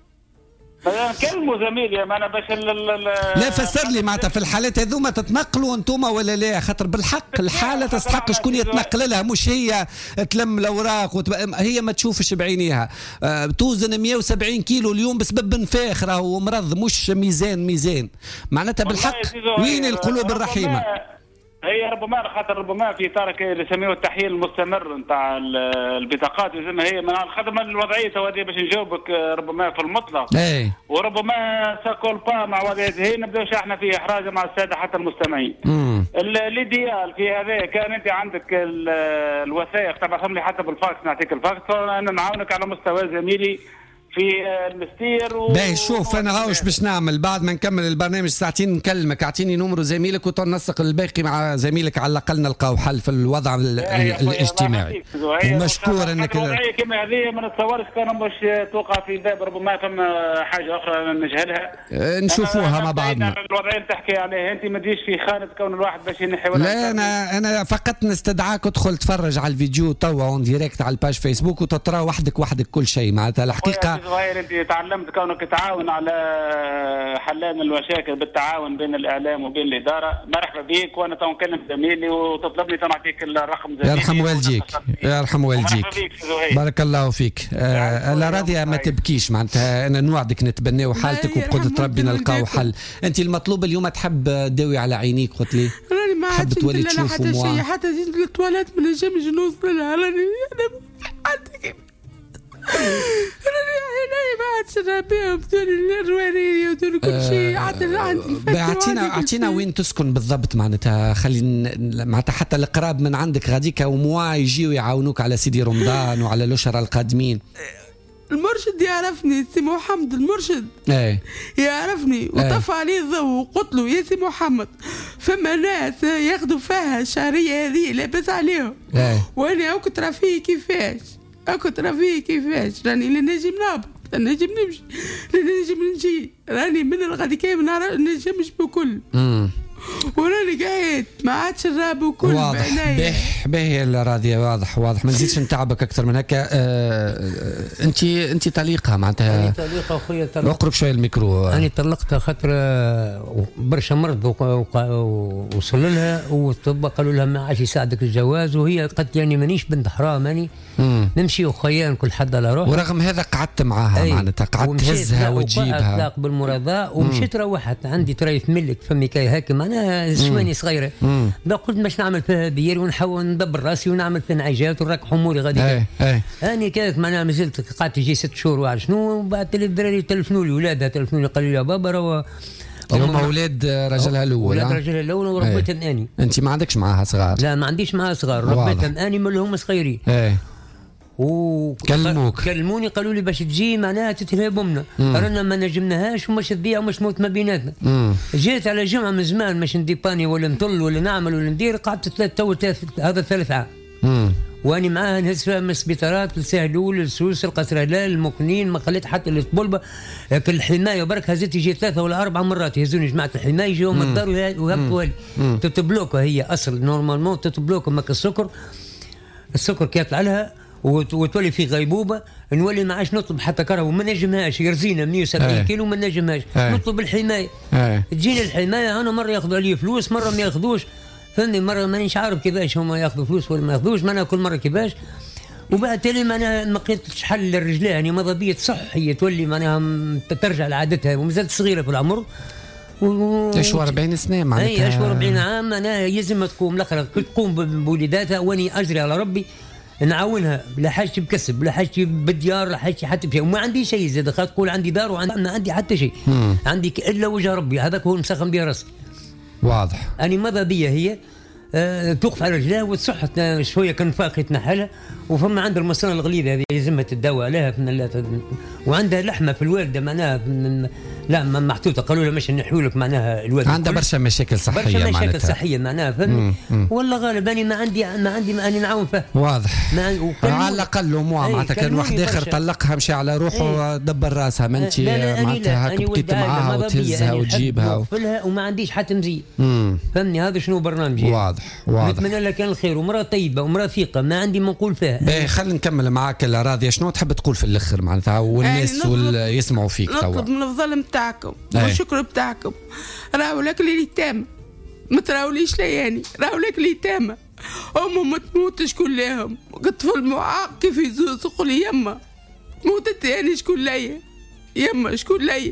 كلموا زميلي ما انا باش لا فسر لي معناتها في الحالات هذوما تتنقلوا انتم ولا لا؟ خاطر بالحق الحاله تستحق شكون يتنقل لها، مش هي تلم الاوراق هي ما تشوفش بعينيها. توزن 170 كيلو اليوم بسبب نفاخ راهو مرض مش ميزان معناتها بالحق. وين القلوب الرحيمه؟ هي ربما خاطر ربما في اطار اللي يسميه التحليل المستمر نتاع البطاقات لازم هي من الخدمه الوضعيه تودي باش نجاوبك ربما في المطلق. وربما ساكول با مع وضعيه نبداوش احنا في احراج مع الساده حتى المستمعين. الايديال في هذا كان انت عندك الوثائق تبعهم لي حتى بالفاكس نعطيك الفاكس انا نعاونك على مستوى زميلي في المستير. باهي شوف انا هاوش باش نعمل بعد ما نكمل البرنامج ساعتين نكلمك، اعطيني نمرو زميلك وتنسق الباقي مع زميلك على الاقل نلقاو حل في الوضع الاجتماعي. ومشكور انك الوضعيه كما هذه ما نتصورش كان باش توقع في باب ربما ثم حاجه اخرى نجهلها نشوفوها مع بعضنا. الوضعيه اللي تحكي عليها انت ما تجيش في خانه كون الواحد باش ينحي ولا لا. انا فقط نستدعاك ادخل تفرج على الفيديو توا اون ديريكت على الباج فيسبوك وتطرا وحدك كل شيء معناتها الحقيقه. صغير انت تعلمت كونك تعاون على حلان المشاكل بالتعاون بين الاعلام وبين الاداره. مرحبا بك وانا تو نكلم زميلي وتطلبني تنعطيك الرقم زميلي. يرحم والديك بارك الله فيك. لا راضيه ما تبكيش معناتها انا نوعدك نتبناو حالتك وبقدره ربي نلقاو حل. انت المطلوب اليوم تحب تداوي على عينيك قلت لي راني ما عادش تولي تشوف حتى شيء حتى زيد التواليت ما نجمش نوصل لها. راني بهم دول الرواري ودول كل شيء اعطينا وين تسكن بالضبط معناتها معناتها حتى القراب من عندك غاديك وموا يجيو يعاونوك على سيدي رمضان وعلى الأشهر القادمين. المرشد يعرفني سي محمد المرشد يعرفني وطفى عليه الضوء وقلت له يا سي محمد فما ناس ياخذوا فيها الشهرية هذه لاباس عليهم وانا كنت راه فيه كيفاش راني لا نجم نهبط لا نجم نمشي لا نجم نجي راني من الغادي كاين ما نجمش بكل وراني قاعد ما عادش الراب وكل واضح باهي الراضية واضح ما نزيدش نتعبك اكثر من هكا. انت طليقه معناتها طليقه اخويا اقرب شويه الميكرو. انا طلقتها خاطر برشا مرض وصل لها والطب قالوا لها ما عادش يساعدك الجواز وهي قالت يعني مانيش بنت حرام اني نمشي وخيان كل حد على روحه. ورغم هذا قعدت معاها معناتها قعدت تهزها وتجيبها اطلاق بالمرضاء ومشيت روحت عندي تريف ملك فمي كاي هاك معناها شواني صغيره قلت باش نعمل فيها بير ونحاول ندبر راسي ونعمل فيها نعيجات ونركح اموري غادي اني كانت معناها مازلت قعدت يجي 6 شهور وعارف شنو وبعد الدراري تلفنوا لي ولادها تلفنوا لي قالوا لي يا بابا راه هم اولاد راجلها الاول راجلها الاول وربيتهم اني. انت ما عندكش معاها صغار؟ لا ما عنديش معاها صغار ربيتهم اني من هم صغيرين كلموني قالوا لي باش تجي معناها تتلهب امنا رانا ما نجمناهاش ومش تبيع ومش موت ما بيناتنا. جيت على جمعه من زمان مش نديباني ولا نطل ولا نعمل ولا ندير قعدت هذا 3 عام واني معاها نهز فيها من السبيطارات لسهلول للسوس القصر هلال المكنين ما خليت حتى للطبلبه لكن الحمايه برك هزت يجي 3 ولا 4 مرات يهزوني جماعه الحمايه يجيو من الدار وهبطوا لي تتبلوكا هي اصل نورمالمون تتبلوكا ماك السكر كيطلع لها وتولي في غيبوبه نولي ما عادش نطلب حتى كرهه وما نجمهاش يرزينا 170 كيلو ما نجمهاش نطلب الحمايه تجيني الحمايه انا مره ياخذوا علي فلوس مره ما ياخذوش فهمني مره مانيش عارف كيفاش هما ياخذوا فلوس ولا ما ياخذوش معناها كل مره كيفاش وبعد تالي معناها ما لقيتش حل للرجلين يعني مضبيه صحيه تولي معناها ترجع لعادتها ومازالت صغيره في العمر اشوى 40 سنه معناتها اشوى 40 عام انا يلزم تقوم الاخرى تقوم بوليداتها واني اجري على ربي نعاونها لا حاجتي بكسب لا حاجتي بالديار لا حاجتي حتى بشيء وما عندي شيء زاد خاطر تقول عندي دار وما عندي حتى شيء عندي الا وجه ربي هذاك هو المسخن بيه راسي واضح. أنا ماذا بيا هي توقف على رجلها وتصح شويه كنفاق يتنحلها وفما عند المصنع الغليظ هذه يلزمها تداوى عليها وعندها لحمه في الوالده معناها لا محطوطه قالوا لها مش نحيوا لك معناها الوالده عندها برشا مشاكل صحيه معناها فهمني والله غالبا انا ما عندي ما اني نعاون فيها واضح على الاقل معناتها كان واحد اخر طلقها مشى على روحه ودبر راسها ما انت معناتها هكا بقيت معاها وتهزها وتجيبها وما عنديش حتى مزيد فهمني هذا شنو برنامجي واضح نتمنى لها كان الخير ومراه طيبه ومراه ثقه ما عندي ما نقول فيها. باهي خلينا نكمل معاك راضيه شنو تحب تقول في الاخر معناتها والناس يسمعوا فيك توا نطلب من الظلم تاعكم والشكر بتاعكم راهو لك اللي تام ما تراوليش لياني راهو لك اللي تامه امهم ما تموتش كلهم طفل معاق كيف يزوق لي يما موتت يعني شكون ليا يما شكون ليا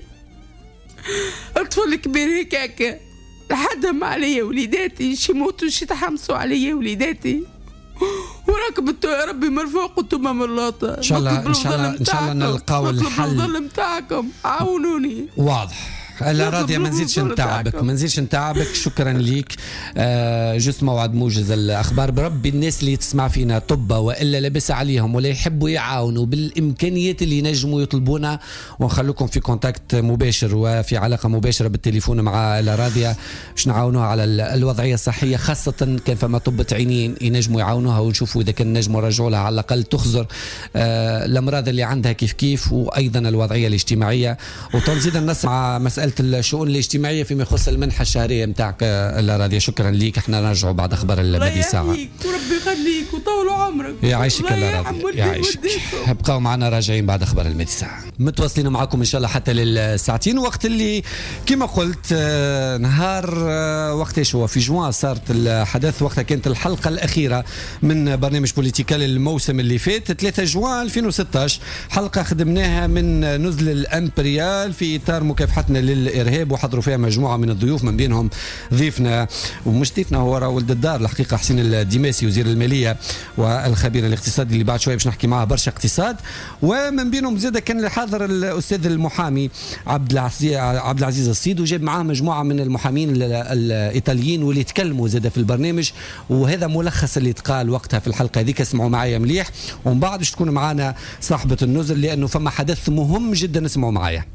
الطفل الكبير هكاك لحدهم عليا وليداتي شي موتوا شي تحمسوا عليا وليداتي وركبتوا يا ربي مرفوع قلتوا من اللوطه ان شاء الله نلقاو الحل الظلم تاعكم عاونوني واضح. لا راضيه ما نزيدش نتعبك شكرا ليك. جست موعد موجز الاخبار بربي الناس اللي تسمع فينا طبة والا لابس عليهم ولا يحبوا يعاونوا بالامكانيات اللي ينجموا يطلبونا ونخلوكم في كونتاكت مباشر وفي علاقه مباشره بالتليفون مع لا راضيه باش نعاونوها على الوضعيه الصحيه خاصه كان فما طبة عينين ينجموا يعاونوها ونشوفوا اذا كان نجموا نرجعوا لها على الاقل تخزر الامراض اللي عندها كيف وايضا الوضعيه الاجتماعيه وتنزيد النص مع مساله الشؤون الاجتماعيه فيما يخص المنحه الشهريه نتاعك لا راضيه. شكرا ليك احنا نرجعوا بعد اخبار المدي ساعه. وربي يخليك وطول عمرك يعيشك لا راضيه يعيشك. ابقوا معنا راجعين بعد اخبار المدي ساعه متواصلين معكم ان شاء الله حتى للساعتين وقت اللي كما قلت نهار وقتاش هو في جوان صارت الحدث وقتها كانت الحلقه الاخيره من برنامج بوليتيكال الموسم اللي فات 3 جوان 2016 حلقه خدمناها من نزل الامبريال في اطار مكافحتنا للإرهاب، وحضروا فيها مجموعة من الضيوف من بينهم ضيفنا ومش ضيفنا هو ولد الدار الحقيقة حسين الدماسي وزير المالية والخبير الاقتصادي اللي بعد شوية باش نحكي معاه برشا اقتصاد. ومن بينهم زاد كان حاضر الأستاذ المحامي عبد العزيز الصيد، وجاب معاه مجموعة من المحامين الإيطاليين واللي يتكلموا زاد في البرنامج. وهذا ملخص اللي تقال وقتها في الحلقة هذيك، اسمعوا معايا مليح ومن بعد باش تكون معانا صاحبة النزل لأنه فما حدث مهم جدا. اسمعوا معايا.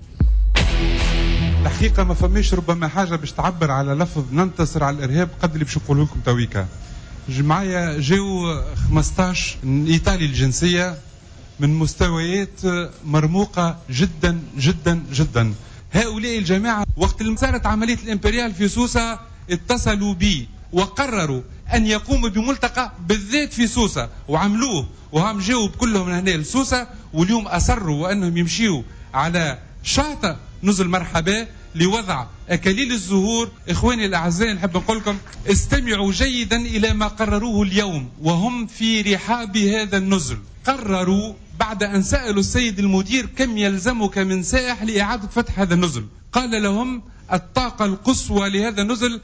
الحقيقة ما فماش ربما حاجة باش تعبر على لفظ ننتصر على الإرهاب قد اللي باش نقوله لكم تويكا. معايا جاو 15 إيطالي الجنسية من مستويات مرموقة جدا جدا جدا. هؤلاء الجماعة وقت اللي صارت عملية الإمبريال في سوسة اتصلوا بي وقرروا أن يقوموا بملتقى بالذات في سوسة وعملوه، وهم جاوا كلهم هنا لسوسة، واليوم أصروا وأنهم يمشيوا على شاطئ نزل مرحبا لوضع أكاليل الزهور. إخواني الأعزاء نحب نقول لكم استمعوا جيدا إلى ما قرروه اليوم وهم في رحاب هذا النزل. قرروا بعد أن سألوا السيد المدير كم يلزمك من سائح لإعادة فتح هذا النزل، قال لهم الطاقة القصوى لهذا النزل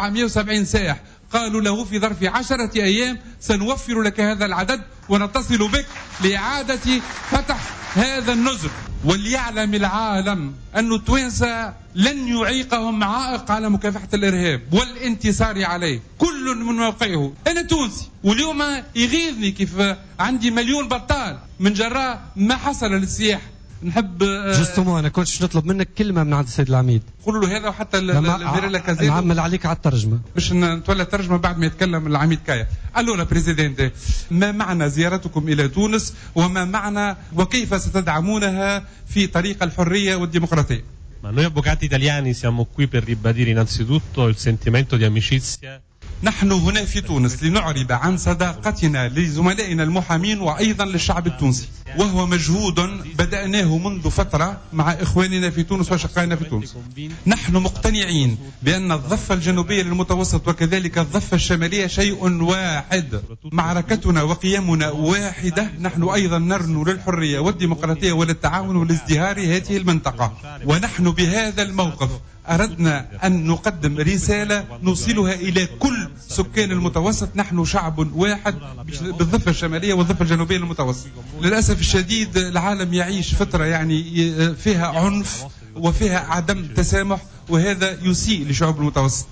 770 سائح. قالوا له في ظرف 10 أيام سنوفر لك هذا العدد ونتصل بك لإعادة فتح هذا النزل. وليعلم العالم أن التوانسة لن يعيقهم عائق على مكافحة الإرهاب والانتصار عليه، كل من موقعه. أنا تونسي واليوم يغيظني كيف عندي مليون بطال من جراء ما حصل للسياح. نحب جوستومون انا كنتش نطلب منك كلمه من عند السيد العميد، قولوا له هذا وحتى الفيريلا كازيل نعمل عليك على الترجمه باش نتولى الترجمه بعد ما يتكلم العميد كايا. الو بريزيدنت، ما معنى زيارتكم الى تونس وما معنى وكيف ستدعمونها في طريق الحريه والديمقراطيه؟ Ma noi avvocati italiani siamo qui per ribadire innanzitutto il sentimento di amicizia. نحن هنا في تونس لنعرب عن صداقتنا لزملائنا المحامين وأيضا للشعب التونسي، وهو مجهود بدأناه منذ فترة مع إخواننا في تونس وشقائنا في تونس. نحن مقتنعين بأن الضفة الجنوبية للمتوسط وكذلك الضفة الشمالية شيء واحد، معركتنا وقيمنا واحدة. نحن أيضا نرنو للحرية والديمقراطية وللتعاون والازدهار هذه المنطقة، ونحن بهذا الموقف أردنا أن نقدم رسالة نوصلها إلى كل سكان المتوسط. نحن شعب واحد بالضفة الشمالية والضفة الجنوبية للمتوسط. للأسف الشديد العالم يعيش فترة يعني فيها عنف وفيها عدم تسامح، وهذا يسيء لشعوب المتوسط.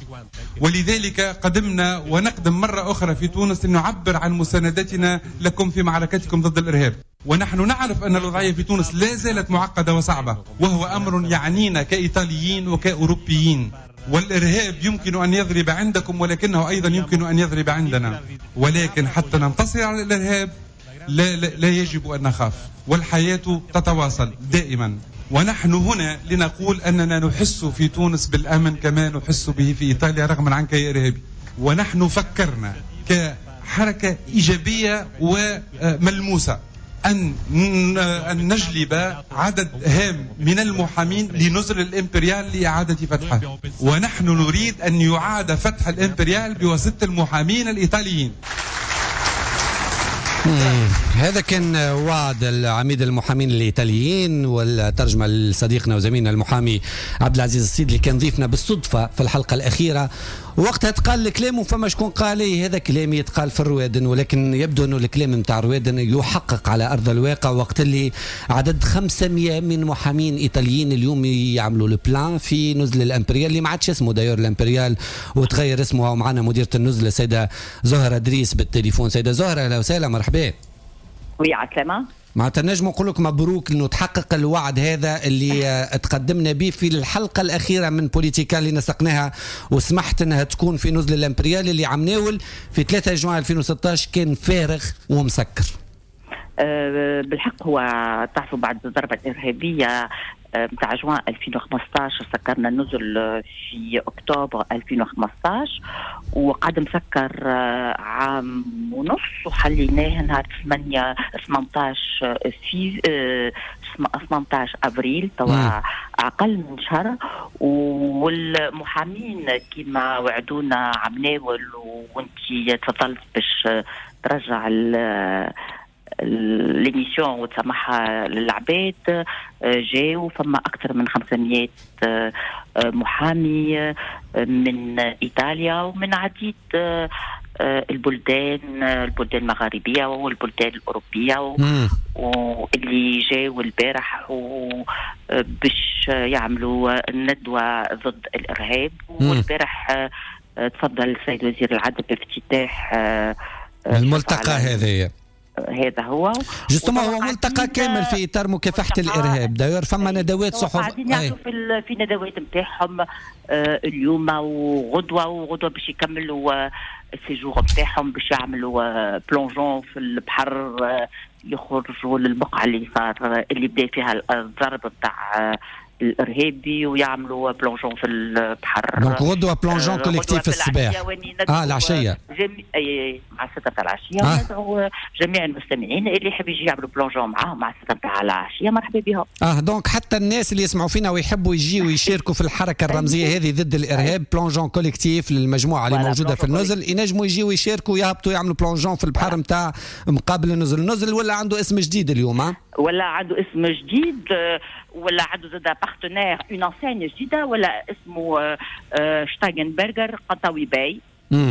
ولذلك قدمنا ونقدم مرة أخرى في تونس لنعبر عن مساندتنا لكم في معركتكم ضد الإرهاب. ونحن نعرف أن الوضعية في تونس لا زالت معقدة وصعبة، وهو أمر يعنينا كإيطاليين وكأوروبيين. والإرهاب يمكن أن يضرب عندكم ولكنه أيضا يمكن أن يضرب عندنا، ولكن حتى ننتصر على الإرهاب لا يجب أن نخاف، والحياة تتواصل دائما. ونحن هنا لنقول أننا نحس في تونس بالأمن كما نحس به في إيطاليا رغم عن كي إرهابي. ونحن فكرنا كحركة إيجابية وملموسة أن نجلب عدد هام من المحامين لنزل الإمبريال لإعادة فتحه، ونحن نريد أن يعاد فتح الإمبريال بواسطة المحامين الإيطاليين. هذا كان وعد العميد المحامين الإيطاليين، والترجمة لصديقنا وزميلنا المحامي عبد العزيز الصيد اللي كان ضيفنا بالصدفة في الحلقة الأخيرة. وقتها تقال الكلام وفما شكون قال لي هذا كلام يتقال في الروادن، ولكن يبدو أنه الكلام نتاع الروادن يحقق على أرض الواقع، وقت اللي عدد 500 من محامين إيطاليين اليوم يعملوا البلان في نزل الإمبريال اللي ما عادش اسمه دايور الإمبريال وتغير اسمه. ومعنا مديرة النزل السيدة زهرة إدريس بالتليفون. سيدة زهرة أهلا وسهلا، مرحبا. وي عسلامة. معناتها نجم نقول لك مبروك انه تحقق الوعد هذا اللي تقدمنا به في الحلقه الاخيره من بوليتيكا اللي نسقناها وسمحت انها تكون في نزل الامبريال اللي عم ناول في 3 جوان 2016 كان فارغ ومسكر. بالحق هو تعرفوا بعد الضربه الارهابيه متاع جوان 2015 سكرنا النزل في اكتوبر 2015 وقعد مسكر عام ونص وحليناه نهار 18 ابريل توا اقل من شهر. والمحامين كما وعدونا عم ناول وانتي تفضلت باش ترجع ليميسيون وتسمحها للعباد جاوا فما أكثر من 500 محامي من إيطاليا ومن عديد البلدان المغاربية والبلدان الأوروبية واللي جاوا البارح باش يعملوا ندوة ضد الإرهاب. والبارح تفضل السيد وزير العدل بافتتاح الملتقى هذا هو جستما هو ملتقى كامل في إطار مكافحة الإرهاب. داير فما ندوات صحف قاعدين يعملوا في ندوات نتاعهم اليوم وغدوة باش يكملوا السيجور نتاعهم باش يعملوا بلونجون في البحر يخرجوا للبقعة اللي بدا فيها الضرب نتاع الارهابي ويعملوا بلونجون في البحر. دونك غدوه بلونجون كوليكتيف في الصباح العشيه مع 6 تاع العشيه. ندعو جميع المستمعين اللي يحب يجي يعملوا بلونجون معاهم مع 6 تاع العشيه مرحبا بهم. دونك حتى الناس اللي يسمعوا فينا ويحبوا يجيوا ويشاركوا في الحركه الرمزيه هذه ضد الارهاب بلونجون كوليكتيف للمجموعه اللي موجوده في النزل ينجموا يجيوا يشاركوا يهبطوا يعملوا بلونجون في البحر نتاع مقابل النزل ولا عنده اسم جديد اليوم ولا عنده اسم جديد ولا عنده زاد بارتنير اون انسين جديده ولا اسمه شتايغنبرغر قنطاوي باي.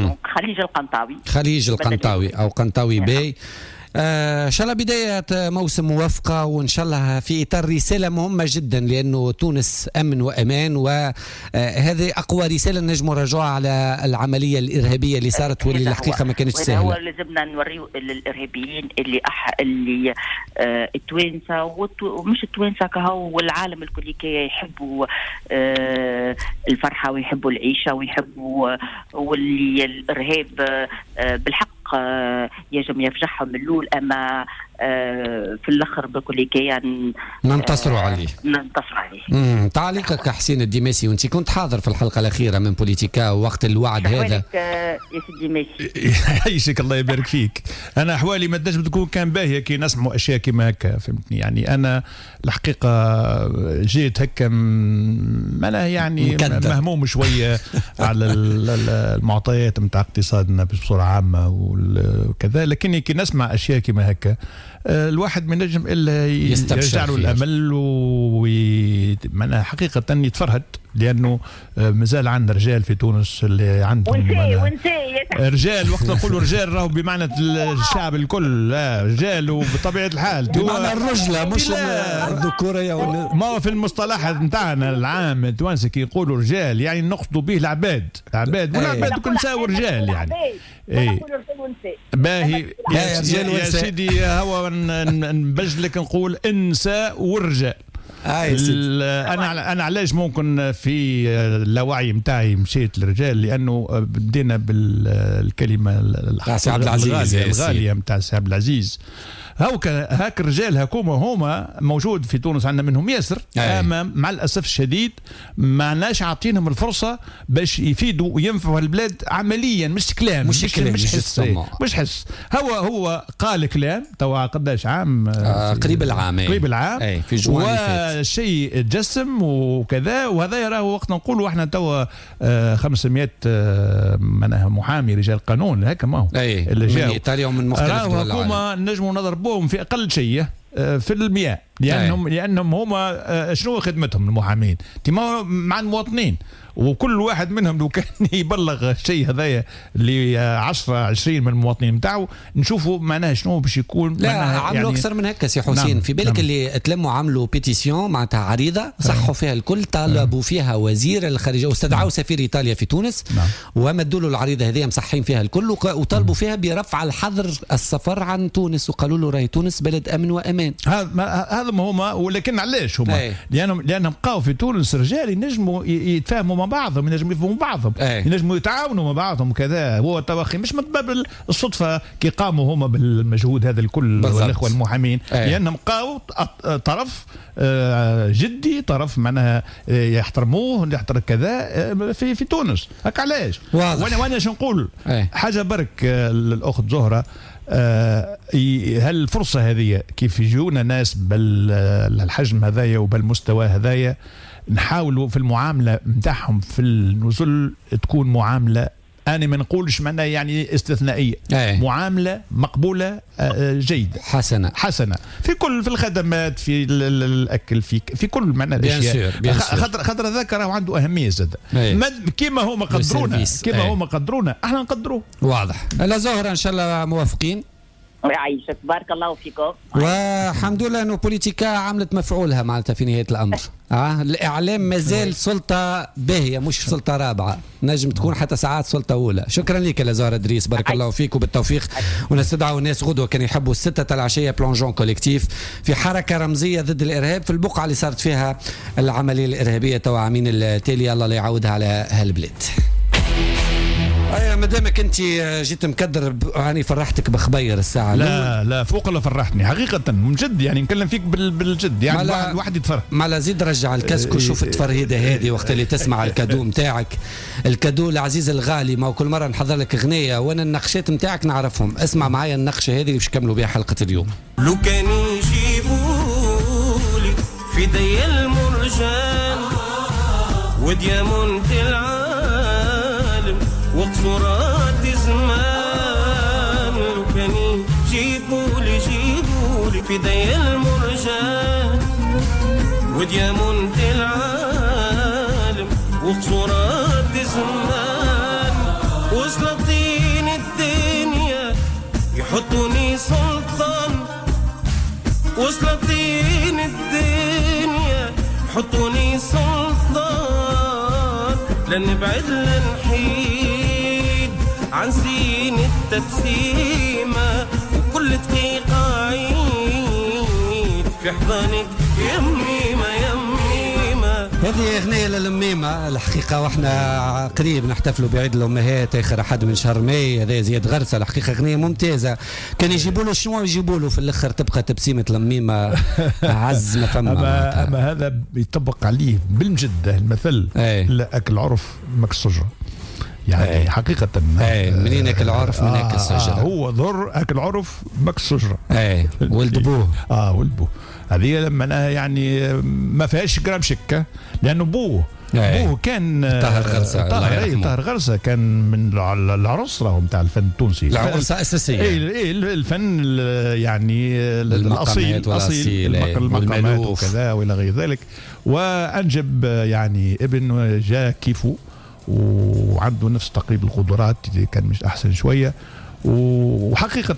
خليج القنطاوي او قنطاوي باي. ان شاء الله بدايه موسم موفقه وان شاء الله في اطار رساله مهمه جدا لانه تونس امن وامان وهذه اقوى رساله نجم نرجعها على العمليه الارهابيه اللي صارت واللي الحقيقه ما كانتش سهله. هو لازمنا نوريو للارهابيين اللي التوانسه ومش التوانسه كهو والعالم الكل كي يحبوا الفرحه ويحبوا العيشه ويحبوا واللي الارهاب بالحق يجب يفجعهم من الأول أما في الآخر بكل كيان ننتصروا عليه. تعليقك حسين الدماسي وانت كنت حاضر في الحلقة الأخيرة من بوليتيكا ووقت الوعد هذا. يا سيدي ماشي يعيشك الله يبارك فيك. أنا أحوالي ما تنجم تكون كان باهية كي نسمعوا أشياء كما هكا فهمتني. يعني أنا الحقيقة جيت هكا أنا يعني مهموم شوية على المعطيات نتاع اقتصادنا بصورة عامة وكذا لكني كي نسمع أشياء كما هكا الواحد من نجم إلا يرجع له الأمل ومعناها حقيقة يتفرهد لأنه مازال عندنا رجال في تونس اللي عندهم رجال وقت نقولوا رجال راهو بمعنى الشعب الكل رجال وبطبيعة الحال بمعنى الرجلة مش الذكورية ما هو في المصطلحات نتاعنا العام التوانسي كي يقولوا رجال يعني نقصدوا به العباد والعباد كل ساوي رجال يعني باهي يا سيدي هو نبجلك نقول انسى والرجال. انا علاش ممكن في اللاوعي نتاعي مشيت للرجال لانه بدينا بالكلمه الغاليه نتاع سي عبد العزيز هاك الرجال هما موجود في تونس عندنا منهم ياسر اما مع الاسف الشديد ما ناش عاطينهم الفرصه باش يفيدوا وينفعوا البلاد عمليا مش كلام مش حس هو قال كلام توا قداش عام قريب العام في جوان شيء جسم وكذا وهذا راهو وقت نقولوا احنا توا 500 معناها محامي رجال قانون هكا ما هو اللي جاء من ايطاليا ومن مختلف دول العالم نجموا نضربوهم في اقل شيء في المياه لانهم هما شنو خدمتهم المحامين مع المواطنين وكل واحد منهم لو كان يبلغ الشيء هذايا ل 10-20 من المواطنين نتاعو نشوفوا معناها شنو باش يكون. لا عملوا يعني اكثر من هكا سي حسين في بالك اللي تلموا عملوا بيتيسيون معناتها عريضه صحوا فيها الكل طالبوا فيها وزير الخارجيه واستدعوا سفير ايطاليا في تونس ومدوا له العريضه هذه مسحين فيها الكل وطالبوا فيها برفع الحظر السفر عن تونس وقالوا له راهي تونس بلد امن وامان. هذا ما هما ولكن علاش هما لانهم بقاو في تونس رجال ينجموا يتفاهموا مع بعضهم ينجموا يفهموا بعضهم ينجموا يتعاونوا مع بعضهم وكذا هو توخي مش من باب الصدفه كي قاموا هما بالمجهود هذا الكل والاخوه المحامين لانهم بقاو طرف جدي طرف معناها يحترموه يحترم كذا في تونس هكا علاش وانا شو نقول حاجه برك الاخت زهره هل الفرصه هذه كيف يجونا ناس بالحجم هذايا وبالمستوى هذايا نحاولوا في المعامله نتاعهم في النزل تكون معامله انا ما نقولش معناها يعني استثنائيه، معامله مقبوله جيده حسنه في الخدمات، في الاكل، في كل معناها الاشياء، خاطر هذاك راهو عنده اهميه زاد. كيما هما قدرونا احنا نقدروه. واضح. لا زهره ان شاء الله موافقين. يعيشك بارك الله فيكم. والحمد لله انه بوليتيكا عملت مفعولها معناتها في نهايه الامر. الاعلام مازال سلطه باهيه مش سلطه رابعه، نجم تكون حتى ساعات سلطه اولى. شكرا لك يا زهره ادريس، بارك الله فيك وبالتوفيق. ونستدعوا الناس غدوه كان يحبوا 6 العشيه بلونجون كوليكتيف في حركه رمزيه ضد الارهاب في البقعه اللي صارت فيها العمليه الارهابيه توا عامين التالي، الله لا يعاودها على هالبلاد. مادامك انت جيت مكدر يعني فرحتك بخبير الساعه. لا فوق الله فرحتني حقيقه من جد، يعني نكلم فيك بالجد يعني الواحد يتفرح. ما زيد رجع الكاسك وشوف التفرهيده هذه وقت اللي تسمع الكادو نتاعك، الكادو العزيز الغالي. ما كل مره نحضر لك اغنيه وانا النقشات نتاعك نعرفهم. اسمع معايا النقشه هذه اللي باش نكملوا بها حلقه اليوم. لو كان يجيبولي في دي المرجان وديامونت وقصورات زمان، لو كان جيبولي في دي المرجان وديامونت العالم وقصورات زمان، وسلاطين الدنيا يحطوني سلطان، وسلاطين الدنيا يحطوني سلطان، لا نبعد لا نحيد عن سين التبسيمة، وكل دقيقة عيد في حضانك يميمة يميمة. هذه أغنية للميمة الحقيقة، واحنا قريب نحتفلوا بعيد الأمهات آخر أحد من شهر ماي. هذا زياد غرسة الحقيقة أغنية ممتازة. كان يجيبوا له شنو يجيبوا له في الآخر تبقى تبسيمة الميمة عز ما فما. أما هذا يطبق عليه بالجد المثل لا أكل عرف مكسجرة يعني حقيقة. منين أكل عرف من أكل الشجرة. هو ضر أكل عرف مكسجرة. ولد بوه. ولد بوه. هذه لما يعني ما فيهاش جرام شكة، لأنه بوه كان طاهر غرسة. طاهر غرسة كان من العرس راهو نتاع الفن التونسي. العرسة أساسية. الفن يعني الأصيل المقامات وكذا وإلى غير ذلك. وأنجب يعني ابن جاء كيفه وعنده نفس تقريب القدرات، كان مش أحسن شوية، وحقيقة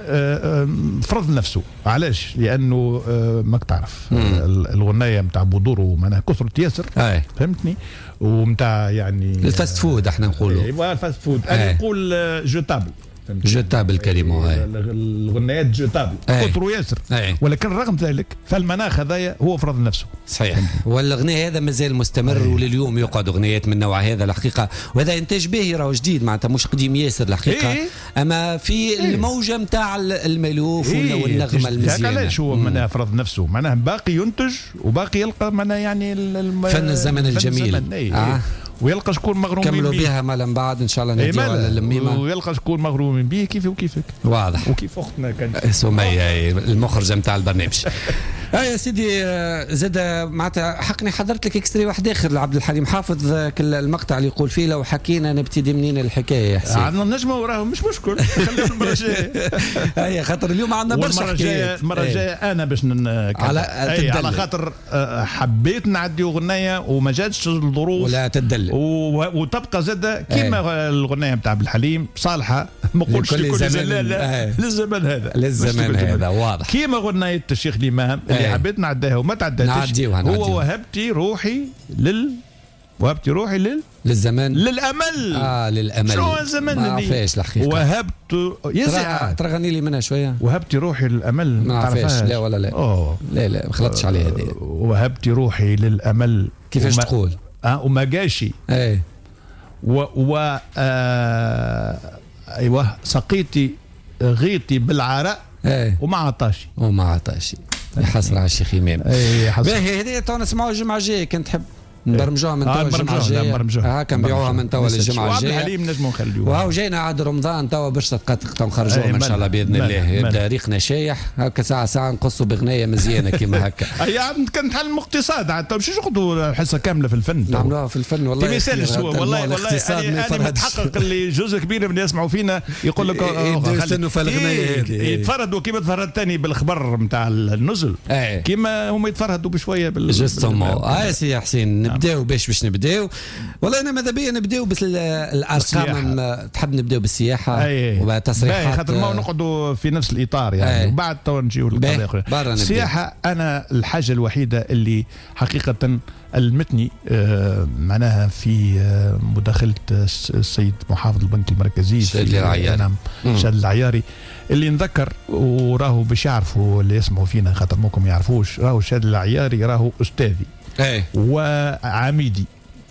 فرض نفسه. علاش؟ لأنه ماك تعرف الغناية متاع بودورو معناها كثرة ياسر، فهمتني، ومتاع يعني الفاست فود احنا نقولوا. الفاست فود أنا نقول جوتابل. جوتابل كريمو. الغنايات جوتابل كثروا ياسر، ولكن رغم ذلك فالمناخ هذايا هو فرض نفسه. صحيح. والاغنيه هذا مازال مستمر ولليوم يقعد اغنيات من نوع هذا الحقيقه، وهذا انتاج باهي راهو جديد معناتها مش قديم ياسر الحقيقه. اما في الموجه نتاع الملوف والنغمه المزيانه. علاش هو معناها فرض نفسه، معناها باقي ينتج وباقي يلقى معناها يعني فن الزمن الجميل. ويلقى شكون مغرومين كملوا بها مالا من بعد ان شاء الله نديو على اللميمه، ويلقى شكون مغرومين به كيفي وكيفك. واضح. وكيف اختنا كان سميه المخرجه نتاع البرنامج. يا سيدي زاد معناتها حقني حضرت لك اكستري واحد اخر لعبد الحليم حافظ، المقطع اللي يقول فيه لو حكينا نبتدي منين الحكايه يا حسين. عندنا النجمه وراه مش مشكل. خلينا المره الجايه. خاطر اليوم عندنا برشا حكايات. المره الجايه انا باش على خاطر حبيت نعدي اغنيه وما جاتش الظروف ولا تدل وتبقى زاده كيما الغنيه نتاع عبد الحليم صالحه ما نقولش لكل زمان. للزمان هذا للزمان هذا واضح. كيما غنيه الشيخ الامام اللي حبيت نعديها وما تعداتش، هو وهبتي روحي للزمان للامل. للامل. شنو الزمن ما عرفاش الحقيقه. وهبت ترغني لي منها شويه. وهبتي روحي للامل ما عرفاش. لا ولا لا. لا ما خلطتش عليها هذه. وهبتي روحي للامل. كيفاش تقول؟ وما جاشي. ايوه سقيتي غيتي بالعراء وما عطاشي. يحصل على الشيخ امام. باهي هذه تو نسمعوا الجمعه الجايه كان تحب. نبرمجوها من توا الجمعه الجايه هاكا نبيعوها من توا للجمعه الجايه. وعبد الحليم نجموا نخليوها. وهو جاينا عاد رمضان توا برشا دقائق نخرجوها ان شاء الله باذن الله. يبدا ريقنا شايح هاكا ساعه نقصوا بغنيه مزيانه كيما هكا. اي عاد كان نتعلم اقتصاد عاد مش ناخذوا حصه كامله في الفن. نعملوها في الفن والله. ما يسالش هو والله انا متحقق اللي جزء كبير من يسمعوا فينا يقول لك يستنوا في الغنيه هذه يتفردوا كيما تفرد ثاني بالخبر نتاع النزل كيما هم يتفردوا بشويه جوستومون. سي حسين نبداو باش نبداو. والله انا ماذا بيا نبداو بس الارقام. تحب نبداو بالسياحه وبعد تصريحات خاطر ما نقعدوا في نفس الاطار يعني وبعد تو نجيو للقضايا الاخرى. السياحه انا الحاجه الوحيده اللي حقيقه المتني معناها في مداخله السيد محافظ البنك المركزي شادي العياري. نعم شادي العياري اللي نذكر وراهو باش يعرفوا اللي يسمعوا فينا خاطر ممكن يعرفوش. راهو شادي العياري راهو استاذي وعميدي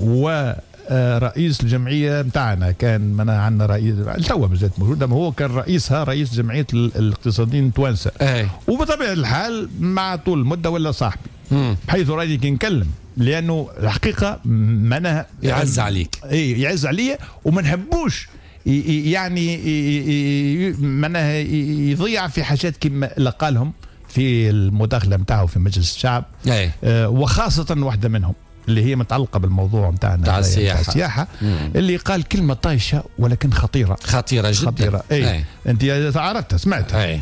ورئيس الجمعيه نتاعنا. كان منا عندنا رئيس توا مازالت موجوده هو كان رئيسها رئيس جمعيه الاقتصاديين التوانسه. وبطبيعه الحال مع طول المده ولا صاحبي بحيث راني كي نكلم لانه الحقيقه معناها يعز عليك. يعز عليا وما نحبوش يعني معناها يضيع في حاجات كما لقالهم في المداخله نتاعو في مجلس الشعب. وخاصه واحده منهم اللي هي متعلقه بالموضوع نتاعنا تاع السياحه اللي قال كلمه طايشه ولكن خطيره جدا. خطيره. انت عرفتها سمعتها.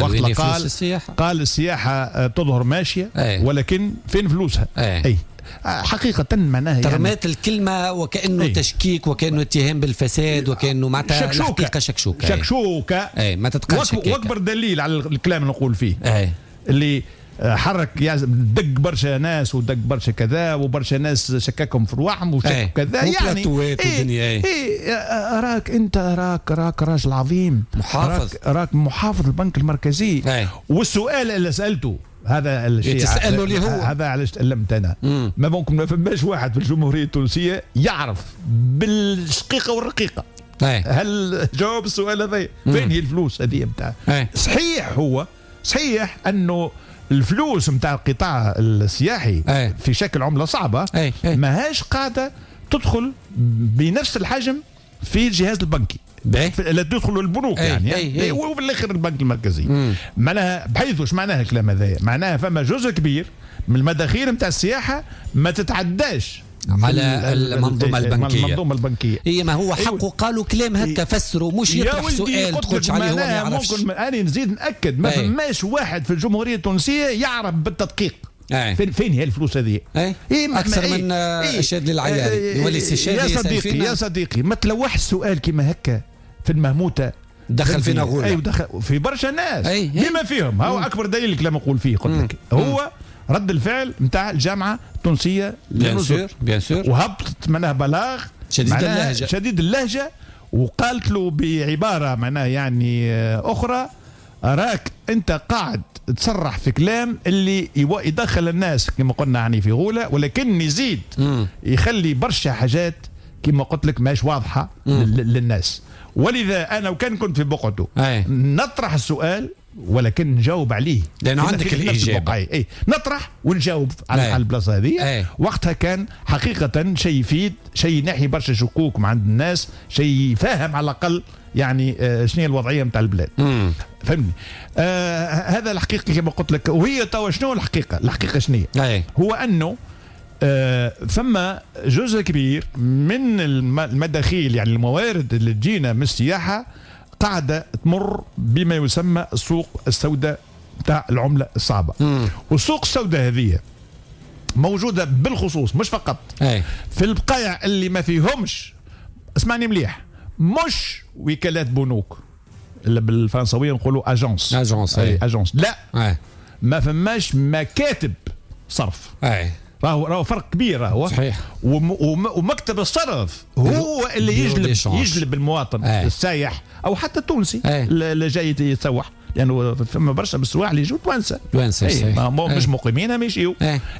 قال السياحه تظهر ماشيه ولكن فين فلوسها. حقيقة معناها ترمات يعني الكلمة وكأنه تشكيك وكأنه اتهام بالفساد وكأنه معناتها الحقيقة شكشوكة ما تتقالش واكبر دليل على الكلام اللي نقول فيه اللي حرك دق برشا ناس ودق برشا كذا وبرشا ناس شككهم في رواحهم وشكوا كذا يعني راك انت راك راجل عظيم محافظ راك محافظ البنك المركزي. والسؤال اللي سألته هذا الشيء تسأله اللي هو هذا علاش تألمت انا ما ممكن ما فماش واحد في الجمهوريه التونسيه يعرف بالشقيقه والرقيقه. هل جاوب السؤال هذا فين هي الفلوس هذه نتاع. صحيح انه الفلوس نتاع القطاع السياحي في شكل عمله صعبه ماهاش قاعده تدخل بنفس الحجم في الجهاز البنكي لا تدخلوا البنوك يعني وفي الاخر البنك المركزي. معناها بحيث وش معناها الكلام هذا؟ معناها فما جزء كبير من المداخيل نتاع السياحه ما تتعداش على المنظومه البنكيه. هي ما هو حقه قالوا كلام هكا فسروا مش يطرح سؤال تقولش عليه هو ما يعرفش. ممكن انا نزيد ناكد ما فماش واحد في الجمهوريه التونسيه يعرف بالتدقيق فين هي الفلوس هذه. اكثر من شادي العياري يولي يا صديقي ما تلوحش السؤال كما هكا في المهموته دخل فينا غول ودخل في برشا ناس بما فيهم. هو اكبر دليل الكلام نقول فيه قلت لك هو رد الفعل نتاع الجامعه التونسيه بيان سور وهبطت منها بلاغ شديد اللهجه وقالت له بعباره معناها يعني اخرى راك انت قاعد تصرح في كلام اللي يدخل الناس كما قلنا يعني في غوله ولكن يزيد يخلي برشا حاجات كما قلت لك ماش واضحه للناس. ولذا انا وكان كنت في بقعته نطرح السؤال ولكن نجاوب عليه لانه عندك الاجابه. نطرح ونجاوب على البلاصه هذه. وقتها كان حقيقه شيء يفيد شيء ينحي برشا شكوك عند الناس شيء يفهم على الاقل يعني شنو هي الوضعيه نتاع البلاد. فهمني هذا الحقيقه كما قلت لك. وهي توا شنو الحقيقه شنو هو انه ثم جزء كبير من المداخيل يعني الموارد اللي تجينا من السياحه قاعده تمر بما يسمى السوق السوداء تاع العمله الصعبه. والسوق السوداء هذه موجوده بالخصوص مش فقط في البقايع اللي ما فيهمش اسمعني مليح مش وكالات بنوك اللي بالفرنسويه نقولوا اجونس لا ما فماش مكاتب صرف. راهو فرق كبير راهو صحيح. ومكتب الصرف هو اللي يجلب المواطن السايح او حتى التونسي اللي جاي يتسوح لانه فما برشا بالسواح اللي يجوا توانسه مش مقيمين ما يجيو.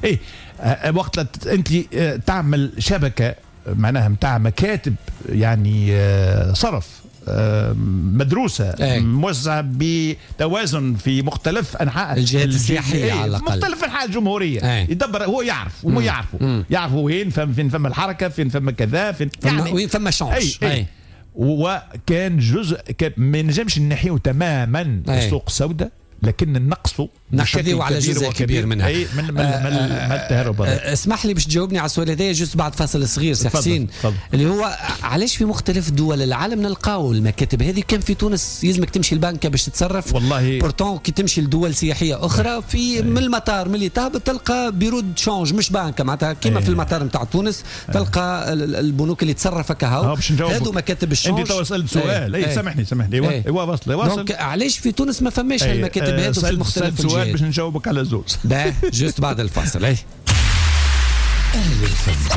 وقت انت تعمل شبكه معناها نتاع مكاتب يعني صرف مدروسه موزعه بتوازن في مختلف انحاء الجهات السياحيه على الاقل، مختلف انحاء الجمهوريه. يدبر، هو يعرف وما يعرف وين فين الحركه، فين كذا، يعني وين فما شونج. وكان جزء ما نجمش نحيه تماما السوق السوداء، لكن النقص نحذيو على جزء كبير منها من التهرب. اسمح لي باش تجاوبني على السؤال هذا جزء بعد فاصل صغير سي حسين، اللي هو علاش في مختلف دول العالم نلقاو المكاتب هذه؟ كان في تونس يلزمك تمشي البنكه باش تتصرف، والله بورتون كي تمشي لدول سياحيه اخرى في من المطار ملي تهبط تلقى بيرو دو شونج مش بنكه معناتها كيما في المطار نتاع تونس تلقى البنوك اللي تصرف هكا هذو مكاتب الشونج. انت توصلت سؤال سامحني ايوا واصل دونك علاش في تونس ما فماش المكاتب هذو في المختلف الجهات؟ باش نجاوبك على زوز. جوست بعد الفاصل. أهل الفن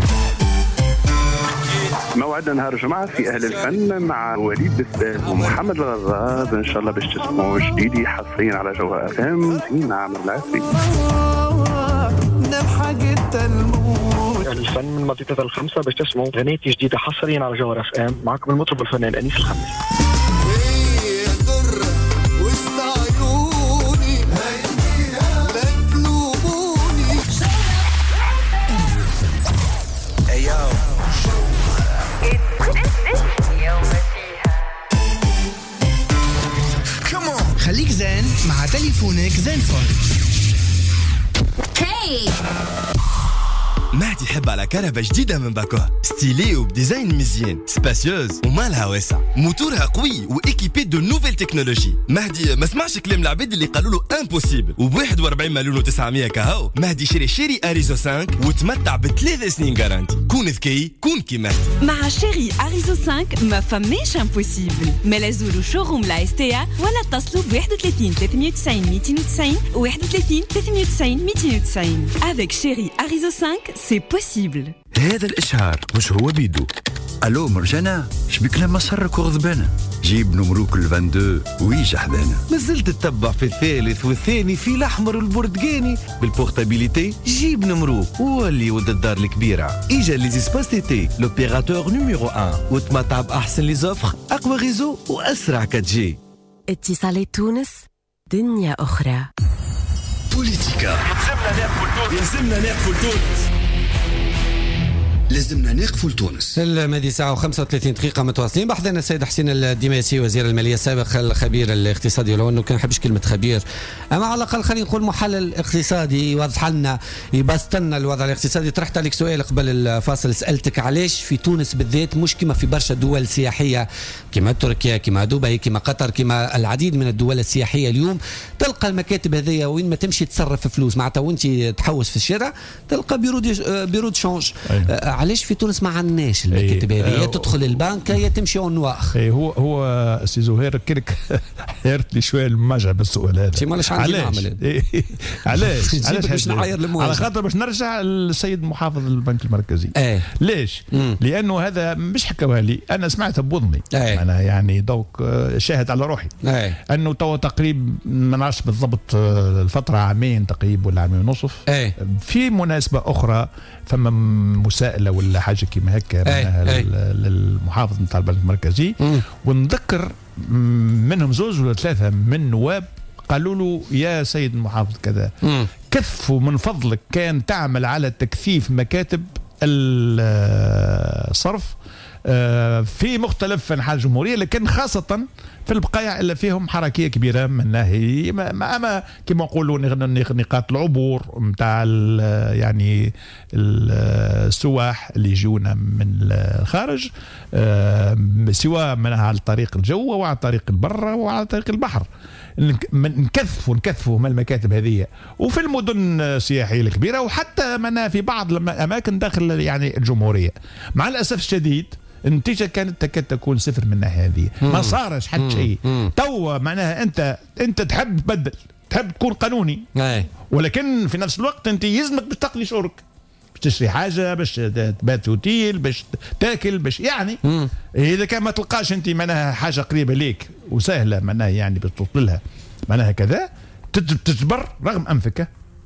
موعدنا نهار الجمعة في أهل الفن مع وليد بسبال ومحمد الغراض، إن شاء الله باش تسمعوا جديد حصريا على جوهر FM. فينا عامر العافية. أهل الفن من منطقة الخمسة باش تسمعوا غنيتي جديدة حصريا على جوهر FM. معكم المطرب الفنان أنيس الخميس. خليك زين مع تليفونك زين فون. هاي مهدي يحب على كنبة جديدة من باكوه، ستيلي وبديزاين مزيان، سباسيوز ومالها واسع، موتورها قوي وايكيبي دو نوفيل تكنولوجي. مهدي ما سمعش كلام العباد اللي قالوا له امبوسيبل، وب 41 مليون و900 كهو. مهدي شيري اريزو 5 وتمتع ب3 سنين جارانتي. كون ذكي كون كي مهدي. مع شيري اريزو 5 ما فماش امبوسيبل. ما زوروا شوروم لا استيا ولا اتصلوا ب 31 390 290 و 31 390 290. Avec شيري اريزو 5 سي بوسيبل. هذا الإشعار مش هو بيدو. ألو مرجانة، شبيك لما سرك وغضبانة؟ جيب نمروك 22 ويجا حدانا. مازلت تتبع في الثالث والثاني في الأحمر والبرتقاني بالبورتابيليتي. جيب نمروك وولي ود الدار الكبيرة. إجا لي زيسباس تيتي لوبيراتور نيميرو 1 وتمتع بأحسن لي زوفر، أقوى غيزو وأسرع 4G. اتصالات تونس دنيا أخرى. بوليتيكا يلزمنا نقفل تونس. لازمنا نقفل تونس. المادي ساعة و35 دقيقة متواصلين. بحثنا السيد حسين الدماسي وزير المالية السابق الخبير الاقتصادي، لو انه كان نحبش كلمة خبير، اما على الاقل خلينا نقول محلل اقتصادي يوضح لنا يبسط لنا الوضع الاقتصادي. طرحت عليك سؤال قبل الفاصل، سألتك علاش في تونس بالذات مش كما في برشا دول سياحية كما تركيا كما دبي كما قطر كما العديد من الدول السياحية اليوم تلقى المكاتب هذيا وين ما تمشي تصرف فلوس معناتها وانت تحوس في الشارع تلقى بيرو دو شونج. علاش في تونس ما عندناش المكاتب هذه؟ يا تدخل البنك يا تمشي اون نواخ. هو سي زهير كلك حيرت لي شويه المجع بالسؤال هذا. شي مالاش عندي نعمل. علاش باش نعاير المواجهه على خاطر باش نرجع للسيد محافظ البنك المركزي. ليش؟ لانه هذا مش حكاوها لي، انا سمعتها بوضني. انا يعني دوك شاهد على روحي انه تو تقريبا ما نعرفش بالضبط الفتره عامين تقريبا ولا عامين ونصف. في مناسبه اخرى فما مساءله ولا حاجه كيما هكا للمحافظ نتاع البنك المركزي، ونذكر منهم زوج ولا ثلاثه من نواب قالوا له يا سيد المحافظ كذا كثفوا من فضلك كان تعمل على تكثيف مكاتب الصرف في مختلف انحاء الجمهوريه، لكن خاصه في البقايا اللي فيهم حركيه كبيره من ناحيه اما كما نقولوا نقاط العبور نتاع يعني السواح اللي يجونا من الخارج، سواء منها على طريق الجو او على طريق البر وعلى طريق البحر. نكثفوا من المكاتب هذه وفي المدن السياحيه الكبيره وحتى منها في بعض الاماكن داخل يعني الجمهوريه. مع الاسف الشديد النتيجة كانت تكاد تكون صفر من الناحية هذه، ما صارش حتى شيء. توا معناها انت تحب تبدل، تحب تكون قانوني، ولكن في نفس الوقت انت يلزمك باش تقضي شعورك، باش تشتري حاجة، باش تبات في اوتيل، باش تاكل، باش يعني اذا كان ما تلقاش انت معناها حاجة قريبة ليك وسهلة معناها يعني باش توصل لها معناها كذا، تجبر رغم انفك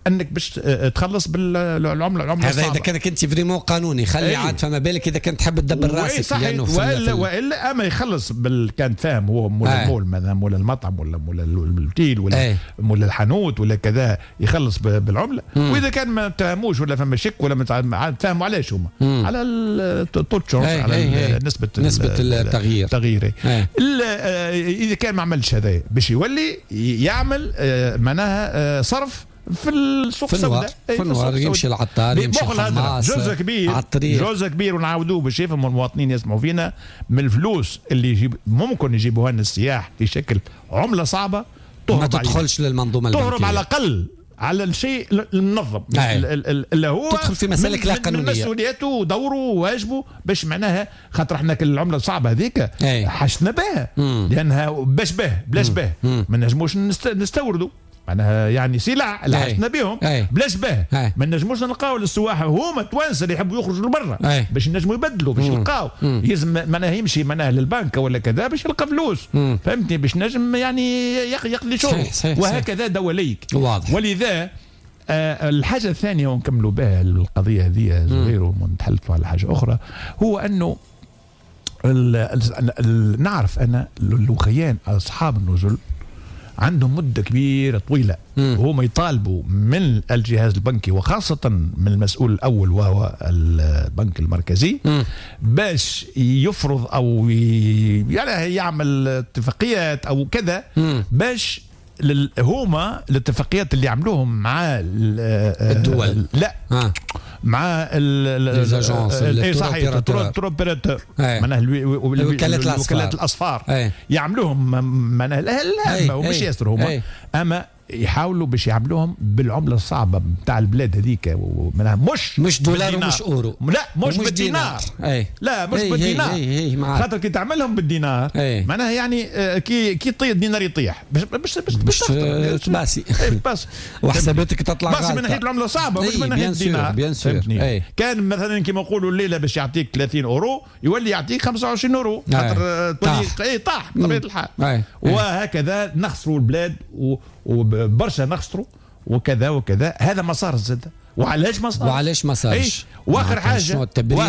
انك باش تخلص بالعمله هذا اذا كانك انت فريمون قانوني خلي عاد فما بالك اذا كنت تحب تدبر راسك لانه والا اما يخلص كان فاهم هو مول المول مثلا مول المطعم ولا مول الاوتيل ولا مول الحانوت ولا كذا يخلص بالعمله. واذا كان ما تفهموش ولا فما شك ولا ما تفهموا علاش هما على التوتشورز على نسبه التغيير. اذا كان ما عملش هذا باش يولي يعمل معناها صرف في السوق السوداء في النوار يمشي العطار يمشي الخماس جزء كبير ونعاودوه باش يفهموا المواطنين يسمعوا فينا من الفلوس اللي ممكن يجيبوها لنا السياح في شكل عمله صعبه ما تدخلش للمنظومه البنكيه تهرب على الاقل على الشيء المنظم اللي هو تدخل في مسالك لا قانونيه من مسؤولياته ودوره وواجبه باش معناها خاطر احنا العمله الصعبه هذيك حشنا بها لانها بلاش به ما نجموش نستوردوا معناها يعني سلع اللي حشنا بهم بلاش به ما نجموش نلقاو للسواح هما توانسه اللي يحبوا يخرجوا لبرا باش ينجموا يبدلوا باش يلقاو يلزم معناها يمشي معناها للبنك ولا كذا باش يلقى فلوس فهمتني باش نجم يعني يقضي شغل وهكذا دوليك واضح. ولذا الحاجه الثانيه ونكملوا بها القضيه هذه زهير ونتحدثوا على حاجه اخرى هو انه نعرف انا اللوخيان اصحاب النزل عندهم مدة كبيرة طويلة وهم يطالبوا من الجهاز البنكي وخاصة من المسؤول الأول وهو البنك المركزي باش يفرض أو يعني يعمل اتفاقيات أو كذا باش هما الاتفاقيات اللي عملوهم مع الدول لا مع التروبيراتور معناها وكالات الأصفار يعملوهم معناها الهامة ومش ياسر هما أما يحاولوا باش يعملوهم بالعمله الصعبه نتاع البلاد هذيك معناها مش دولار ومش اورو لا مش بالدينار لا مش بالدينار خاطر كي تعملهم بالدينار معناها يعني كي يطيح الدينار يطيح باش باسي وحساباتك تطلع غلط بس من ناحيه العمله صعبه مش من ناحيه الدينار كان مثلا كما نقولوا الليله باش يعطيك 30 اورو يولي يعطيك 25 اورو خاطر طاح بطبيعه الحال وهكذا نخسروا البلاد وبرشا نخسروا وكذا هذا مسار الزد وعلاش ما صارش واخر حاجه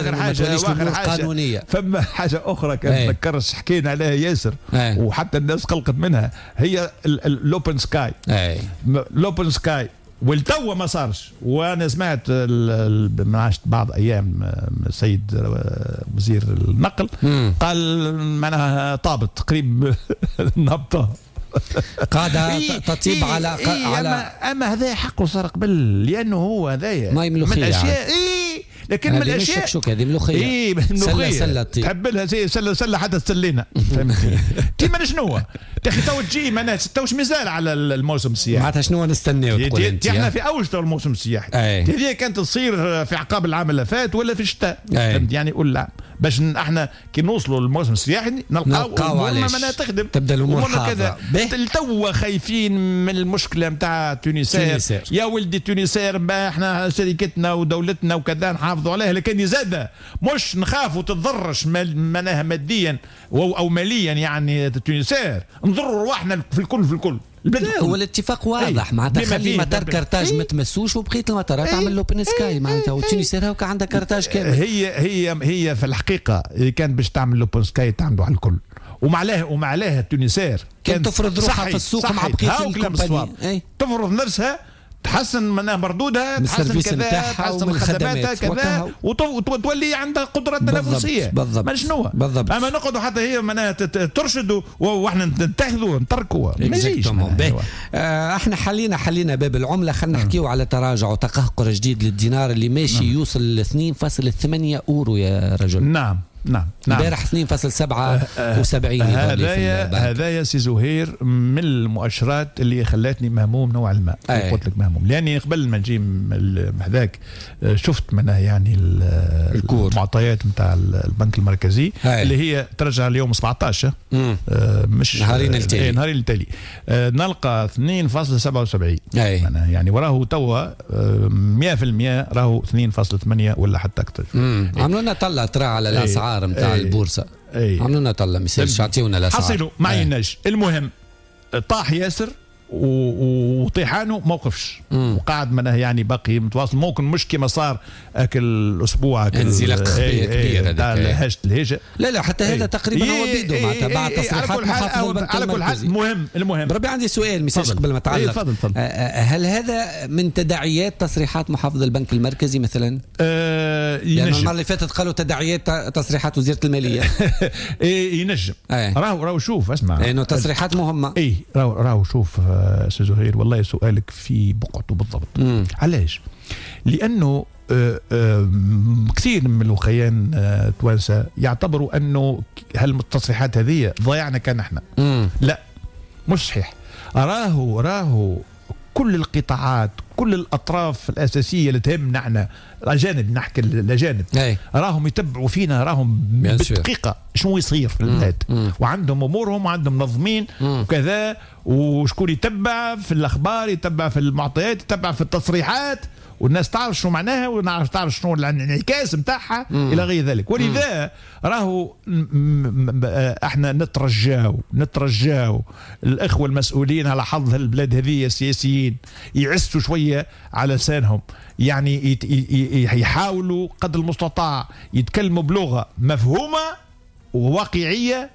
قانونيه فما حاجه اخرى كان نذكرش حكينا عليها ياسر وحتى الناس قلقت منها هي الاوبن سكاي الاوبن سكاي والتو ما صارش. وانا سمعت عشت بعض ايام السيد وزير النقل قال معناها طابت قريب نهبطه قاعدة تطيب على اما هذا حقه صار قبل لانه هو هذايا ما من الاشياء لكن من الاشياء شو هذه ملوخيه سله تحب لها زي سله حتى تسلينا فهمتني كيما شنو يا اخي تو تجي معناها توش مازال على الموسم السياحي معناتها شنو نستناو تقول انت احنا في اوج تو الموسم السياحي هذه كانت تصير في عقاب العام اللي فات ولا في الشتاء فهمت يعني قول لا باش احنا كي نوصلوا للموسم السياحي نلقاو امورنا تخدم تبدا الامور كذا توا خايفين من المشكله نتاع تونسير يا ولدي تونسير ما احنا شركتنا ودولتنا وكذا نحافظوا عليها لكن زاد مش نخافوا تتضرش معناها ماديا او ماليا يعني تونسير نضروا رواحنا في الكل لا هو الاتفاق واضح معناتها خلي مطار كرتاج ما تمسوش وبقيه المطارات تعمل لوبن سكاي معناتها وتونسير هاكا عندها كرتاج كامل. هي في الحقيقه كان باش تعمل لوبن سكاي تعملوا على الكل وما عليها تونسير كانت تفرض روحها في السوق مع بقيه الكومباني تفرض نفسها تحسن منها مردودها تحسن كذا تحسن خدماتها كذا وتولي عندها قدرة تنافسية ما شنو اما نقعدوا حتى هي منها ترشدوا واحنا نتخذوا نتركوا ما يجيش. احنا حلينا باب العملة. خلينا نحكيو على تراجع وتقهقر جديد للدينار اللي ماشي يوصل ل 2.8 اورو يا رجل. نعم امبارح 2.77. هذا سي زهير من المؤشرات اللي خلاتني مهموم نوعا ما. قلت لك مهموم لاني قبل ما نجي هذاك شفت منها يعني المعطيات نتاع البنك المركزي اللي هي ترجع اليوم 17 مش نهارين التالي نلقى 2.77 يعني وراه توا 100% راهو 2.8 ولا حتى اكثر. عملوا لنا طلع ترى على الاسعار نتاع البورصه عملوا لنا طلع مثال عطيونا الاسعار حصلوا ما عيناش. المهم طاح ياسر وطيحانه موقفش وقاعد منه يعني باقي متواصل. ممكن مش كما صار الاسبوع انزلاق كبير تاع الهجه. لا حتى هذا تقريبا هو بيدو معناتها بعد تصريحات محافظ البنك على كل حال المهم ربي عندي سؤال مساج قبل ما تعلق. تفضل. هل هذا من تداعيات تصريحات محافظ البنك المركزي مثلا؟ لأن المره اللي فاتت قالوا تداعيات تصريحات وزيره الماليه. ينجم. راهو شوف اسمع انه تصريحات مهمه. راهو شوف استاذ زهير والله سؤالك في بقعته بالضبط. علاش؟ لانه كثير من الوخيان توانسه يعتبروا انه هالتصريحات هذه ضيعنا كان احنا. لا مش صحيح. راهو كل القطاعات كل الاطراف الاساسيه اللي تهمنا احنا الاجانب، نحكي الاجانب راهم يتبعوا فينا، راهم بالدقيقه شنو يصير في البلاد، وعندهم امورهم وعندهم منظمين وكذا، وشكون يتبع في الاخبار، يتبع في المعطيات، يتبع في التصريحات، والناس تعرف شنو معناها ونعرف تعرف شنو الانعكاس نتاعها الى غير ذلك. ولذا راهو احنا نترجاو الاخوه المسؤولين على حظ البلاد هذه السياسيين يعسوا شويه على لسانهم، يعني يحاولوا قدر المستطاع يتكلموا بلغه مفهومه وواقعيه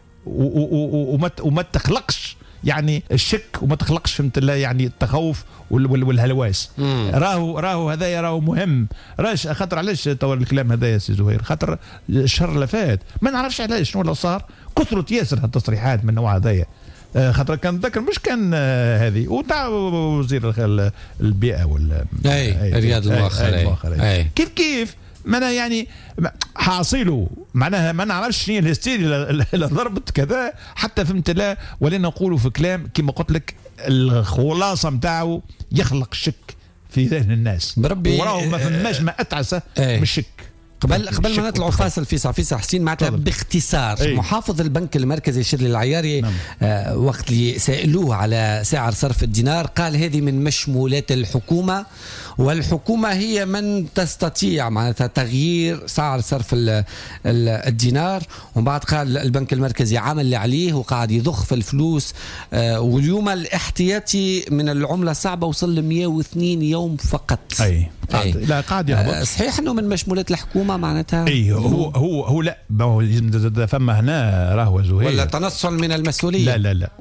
وما تخلقش يعني الشك وما تخلقش فهمت الله يعني التخوف والهلواس. راهو هذايا راهو مهم. خاطر علاش توا الكلام هذايا سي زهير؟ خاطر الشهر اللي فات ما نعرفش علاش شنو اللي صار، كثرت ياسر هالتصريحات من النوع هذايا. خاطر كان ذكر مش كان هذه وتاع وزير البيئه رياض المؤخر كيف معناها يعني حاصله معناها ما نعرفش شنو الهستيريا اللي ضربت كذا حتى فهمت لا، ولا نقولوا في كلام كما قلت لك الخلاصه نتاعو يخلق الشك في ذهن الناس بربي، وراه ما فماش ما اتعسه من الشك. قبل ما نطلعوا فاصل فيصل حسين معناتها باختصار محافظ البنك المركزي شيرلي العياري وقت اللي سألوه على سعر صرف الدينار قال هذه من مشمولات الحكومة، والحكومة هي من تستطيع معناتها تغيير سعر صرف الدينار. ومن بعد قال البنك المركزي عمل اللي عليه وقاعد يضخ في الفلوس، واليوم الاحتياطي من العملة صعبة وصل ل 102 يوم فقط. لا قاعد يهبط. صحيح انه من مشمولات الحكومه معناتها هو لا فما هنا راهو زهير ولا تنصل من المسؤوليه.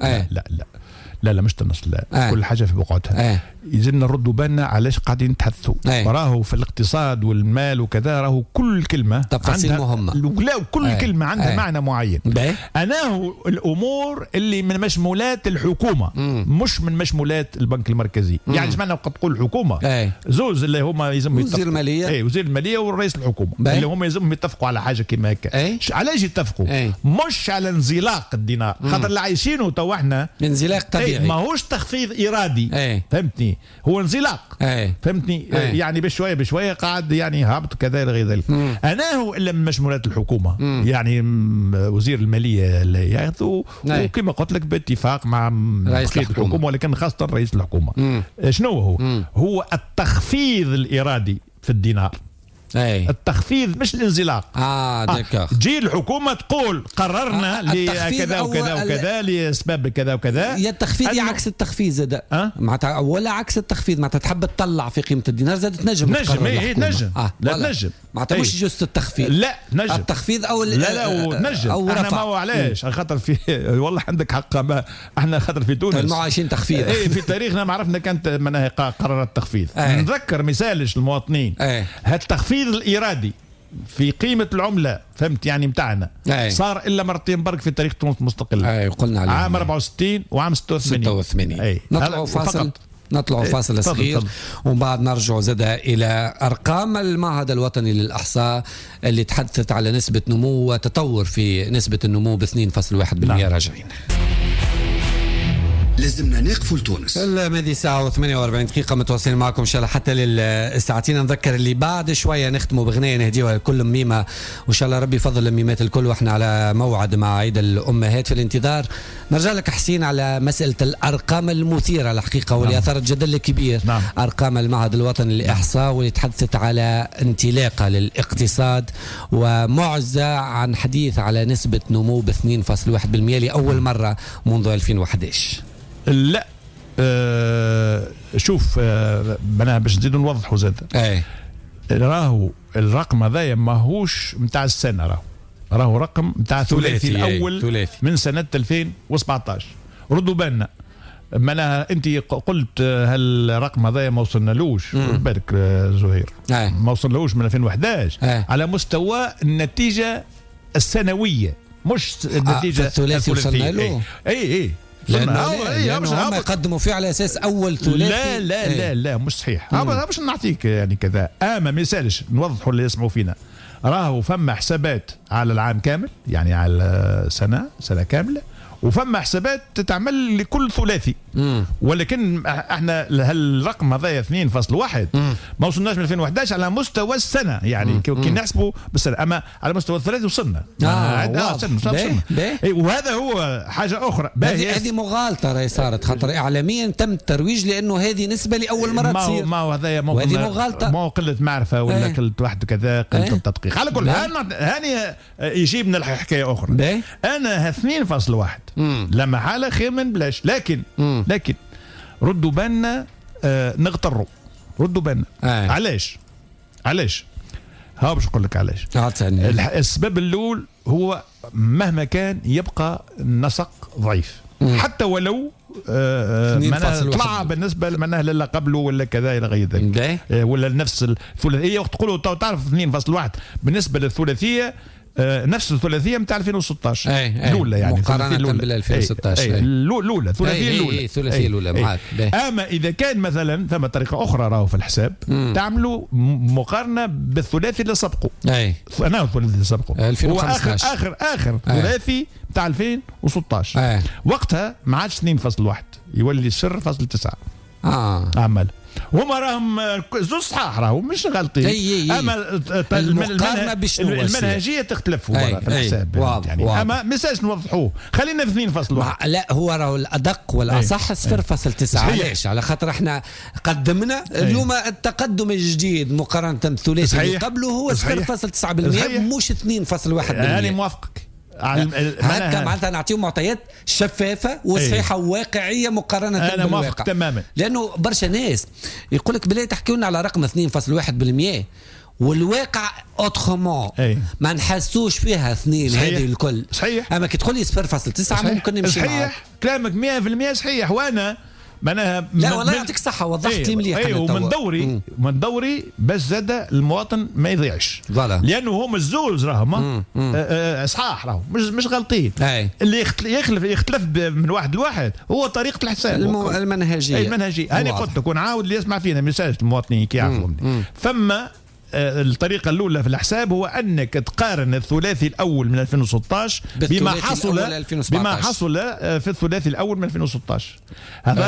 لا مش تنصل، لا كل حاجه في بقعتها. يلزمنا نردوا بالنا علاش قاعدين نتحدثوا. راهو في الاقتصاد والمال وكذا راهو كل كلمه تفاصيل مهمه، لا كل كلمه عندها معنى معين. انا هو الامور اللي من مشمولات الحكومه مش من مشمولات البنك المركزي. يعني سمعنا قد تقول الحكومه زوز اللي هما يلزموا وزير الماليه وزير الماليه والرئيس الحكومه اللي هما يلزمهم يتفقوا على حاجه كيما هكا. علاش يتفقوا؟ مش على انزلاق الدينار، خاطر اللي عايشينه تو احنا انزلاق طبيعي، ماهوش تخفيض ارادي. فهمتني؟ هو انزلاق. فهمتني؟ يعني بشويه قاعد يعني هابط كذا غير ذلك. انا هو الا من مشمولات الحكومه. يعني وزير الماليه اللي ياخذوا وكما قلت لك باتفاق مع رئيس الحكومه، ولكن خاصه رئيس الحكومه. شنو هو التخفيض الارادي في الدينار. التخفيض مش الانزلاق. تجي الحكومه تقول قررنا لكذا وكذا وكذا لاسباب كذا وكذا. يا التخفيض يا عكس التخفيض زاد معناتها، ولا عكس التخفيض معناتها تحب تطلع في قيمه الدينار زاد تنجم نجم لا تنجم معناتها مش جوست التخفيض، لا نجم التخفيض او لا ونجم. احنا ما هو علاش خاطر في والله عندك حق، احنا خاطر في تونس ما عايشين تخفيض. في تاريخنا ما عرفنا كانت منها قرارات التخفيض. نذكر مثالش المواطنين هالتخفيض الإرادي في قيمة العملة فهمت يعني متاعنا صار إلا مرتين برك في تاريخ تونس مستقلة. قلنا عليه عام 64 وعام 86. نطلعوا فاصل صغير ومن بعد نرجع زاد إلى أرقام المعهد الوطني للإحصاء اللي تحدثت على نسبة نمو وتطور في نسبة النمو ب 2.1%. راجعين. لازمنا نقفوا لتونس. هذه ساعة و48 دقيقة متواصلين معكم إن شاء الله حتى للساعتين. نذكر اللي بعد شوية نختموا بغنية نهديوها لكل ميمة، وإن شاء الله ربي يفضل الميمات الكل، وإحنا على موعد مع عيد الأمهات. في الانتظار نرجع لك حسين على مسألة الأرقام المثيرة الحقيقة واللي أثارت جدل كبير. أرقام المعهد الوطني للإحصاء واللي تحدثت على انطلاقة للاقتصاد ومعزة عن حديث على نسبة نمو ب 2.1% لأول مرة منذ 2011. لا شوف انا باش نزيدوا نوضحوا زاد. راهو الرقم هذايا ماهوش نتاع السنه، راهو رقم نتاع الثلاثي الاول ثلاثي. من سنه 2017. ردوا بالنا معناها انت قلت هالرقم هذايا ما وصلنالوش، بالك زهير ما وصلنالوش من 2011 على مستوى النتيجه السنويه، مش النتيجه الثلاثي وصلنا له. اي لأنه هم يقدموا فيه على اساس اول ثلاثي. لا مش صحيح. باش نعطيك يعني كذا ما يسالش نوضحوا اللي يسمعوا فينا. راهو فما حسابات على العام كامل، يعني على سنه كامله، وفما حسابات تتعمل لكل ثلاثي. ولكن احنا هالرقم هذايا 2.1 ما وصلناش من 2011 على مستوى السنه، يعني كي نحسبوا بالسنه، اما على مستوى الثلاثي وصلنا. وصلنا. وهذا هو حاجه اخرى. هذه مغالطه راهي صارت، خاطر اعلاميا تم الترويج لانه هذه نسبه لاول مره تصير. ما هو هذايا مغالطه، ما قله معرفه ولا قله واحد كذا، قله التدقيق. على كل هاني يجيبنا الحكايه اخرى. انا 2.1 لا محاله خير من بلاش، لكن ردوا بالنا، نغتروا، ردوا بالنا. علاش ها باش نقول لك علاش. السبب الاول هو مهما كان يبقى النسق ضعيف، حتى ولو طلع بالنسبه معناها لا قبله ولا كذا الى غير ذلك، ولا نفس الثلاثيه. وقت تقولوا تعرف 2.1 بالنسبه للثلاثيه نفس الثلاثيه نتاع 2016 الاولى، يعني مقارنه بال 2016 الاولى الثلاثيه الاولى معاك. اما اذا كان مثلا ثم طريقه اخرى راهو في الحساب، تعملوا مقارنه بالثلاثي اللي سبقوا. انا الثلاثي اللي سبقوا 2015 اخر ثلاثي نتاع 2016. وقتها ما عادش 2.1 يولي 0.9 عمل. هما راهم زوج صحاح، راهم مش غلطين. اما المنهجيه تختلف في الحساب، يعني اما مساج نوضحوه. خلينا في 2.1. لا هو راهو الادق والاصح 0.9. علاش؟ على خاطر احنا قدمنا اليوم التقدم الجديد مقارنه بالثلاثي اللي قبله هو 0.9% مش 2.1%. انا موافقك. هكا معناتها نعطيهم معطيات شفافه وصحيحه وواقعيه مقارنه أنا بالواقع تماما. لانه برشا ناس يقول لك بلا تحكيوا لنا على رقم 2.1% والواقع اوترومون ما نحسوش فيها اثنين هذه الكل. صحيح. اما كي تقول لي 0.9 ممكن نمشي معاك. صحيح كلامك 100% صحيح. وانا معناها لا والله يعطيك الصحة، وضحت لي مليح. ومن دوري باش زاد المواطن ما يضيعش، لانه هم الزوز راهم صحاح، راهم مش غلطين. اللي يختلف من واحد لواحد هو طريقة الحساب المنهجية. انا قلت لك ونعاود اللي يسمع فينا مساج المواطنين كي يعرفوا فما الطريقة الأولى في الحساب هو أنك تقارن الثلاثي الأول من 2016 بما حصل في الثلاثي الأول من 2016. هذا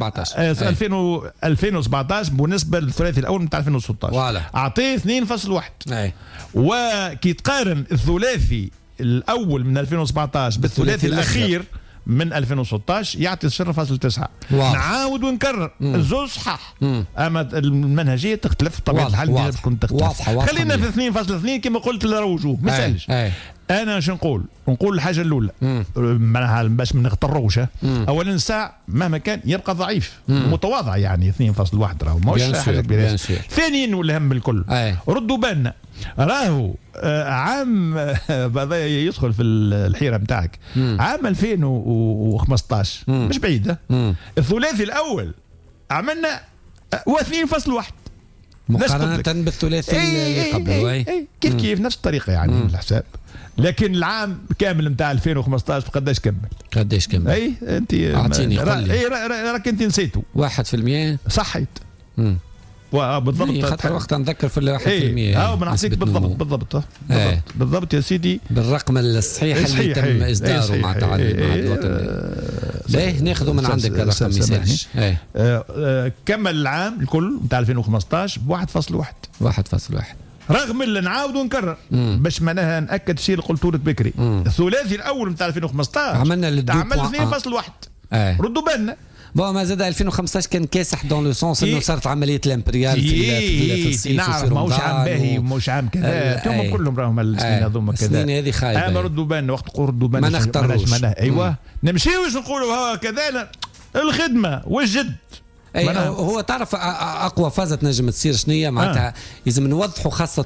2017 بالنسبة للثلاثي الأول من 2016 أعطيه 2.1. وكي تقارن الثلاثي الأول من 2017 بالثلاثي الأخير من 2016 يعطي 0.9. نعاود ونكرر الزوج صحاح، اما المنهجيه تختلف طبيعه الحال ديالها تكون تختلف. خلينا في 2.2 كما قلت لروجو ما سالش. انا شو نقول الحاجه الاولى معناها باش ما نغتروش. اولا الساعه مهما كان يبقى ضعيف متواضع، يعني 2.1 راهو ماهوش حاجه كبيره. ثانيا والهم الكل ردوا بالنا، راهو عام هذا يدخل في الحيره نتاعك، عام 2015 مش بعيد، الثلاثي الاول عملنا 2.1 مقارنه بالثلاثي اللي قبله. كيف نفس الطريقه يعني الحساب. لكن العام كامل نتاع 2015 قداش كمل؟ اي انت اعطيني قول لي. راك انت نسيتوا 1%. صحيت بالضبط. خاطر وقت نذكر في 1%. بنعطيك بالضبط يا سيدي بالرقم الصحيح اللي تم اصداره مع الوطن. باهي ناخذه من عندك الرقم يسالش. كمل العام الكل نتاع 2015 ب1.1 رغم اللي نعاود ونكرر باش معناها ناكد الشيء اللي قلت لك بكري. الثلاثي الاول نتاع 2015 عملنا 2.1. ردوا بالنا ما زاد 2015 كان كاسح دون لو سونس انه صارت عمليه الامبريال في الصيف. نعرف ماهوش عام باهي ومش عام كذا، هم كلهم راهم السنين هذوما كذا. السنين هذه خايبه. ردوا بالنا وقت نقول ردوا بالنا ما نختاروش. ايوه نمشيوش نقولوا ها كذا، لا الخدمه والجد. اي هو تعرف اقوى فازه تنجم تصير شنية معناتها لازم نوضحوا خاصه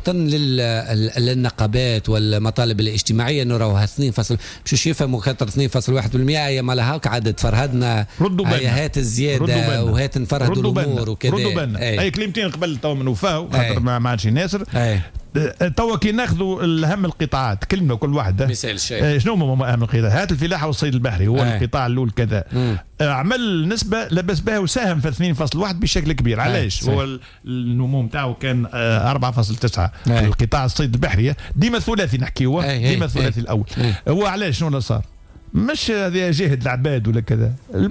للنقابات والمطالب الاجتماعيه انه راهو 2 مش يفهموا خاطر 2.1% هي مالها هاك عاد تفرهدنا هي هات الزياده وهات نفرهدوا الامور وكذا. ردوا بالنا اي كلمتين قبل تو من وفاو خاطر ما عادش يناسر. توا كي ناخذوا اهم القطاعات كلمه كل واحده مثال شيء شنو هما اهم القطاعات؟ هات الفلاحه والصيد البحري هو القطاع الاول كذا عمل نسبه لبس بها وساهم في 2.1 بشكل كبير. علاش؟ هو النمو نتاعو كان 4.9. القطاع الصيد البحري ديما ثلاثي نحكيوه ديما الثلاثي الاول. هو علاش شنو صار؟ مش هذا جهد العباد ولا كذا،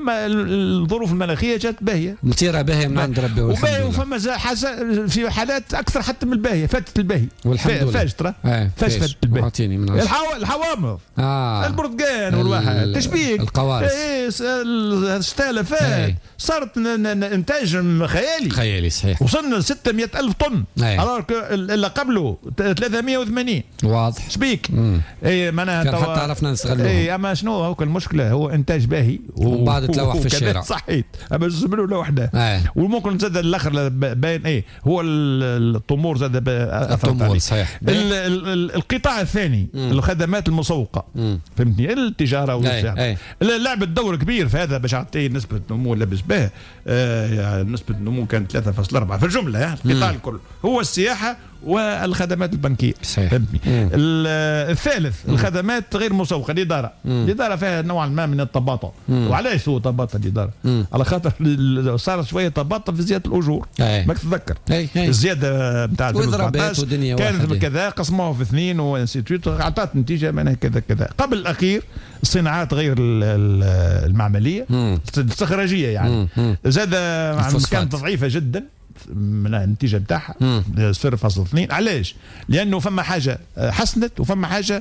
الظروف المناخيه جات باهيه مطيره باهيه من عند ربي وفما في حالات اكثر حتى من الباهيه فاتت الباهيه والحمد لله فاش ترى فاش فاتت الباهيه الحوامض البرتقال والواحد تشبيك القوارص الشتاء اللي فات صارت انتاج خيالي صحيح وصلنا ل 600,000 طن اللي قبله 380 واضح شبيك اي معناها حتى عرفنا نستغلوه. اما شنو هو المشكله هو انتاج باهي ومن بعد تلوح في الشارع صحيت اما الزبل لوحده وممكن زاد الاخر باين هو الطمور زاد الطمور صحيح. القطاع الثاني الخدمات المسوقه فهمتني التجاره والسياحه لعبت دور كبير في هذا باش تعطي نسبه نمو لابس به. نسبه النمو كانت 3.4 في الجمله القطاع الكل هو السياحه والخدمات البنكيه فهمتني. الثالث الخدمات غير مسوقه الاداره فيها نوعا ما من التباطؤ. وعلاش هو تباطؤ الاداره؟ على خاطر صار شويه تباطؤ في زياده الاجور ماك تتذكر الزياده نتاع 2014 كانت كذا قسموها في 2 وانستيتوت عطات نتيجه معناها كذا كذا. قبل الاخير الصناعات غير المعمليه الاستخراجيه يعني زاد كانت ضعيفه جدا من النتيجه بتاعها 0.2. علاش؟ لانه فما حاجه حسنت وفما حاجه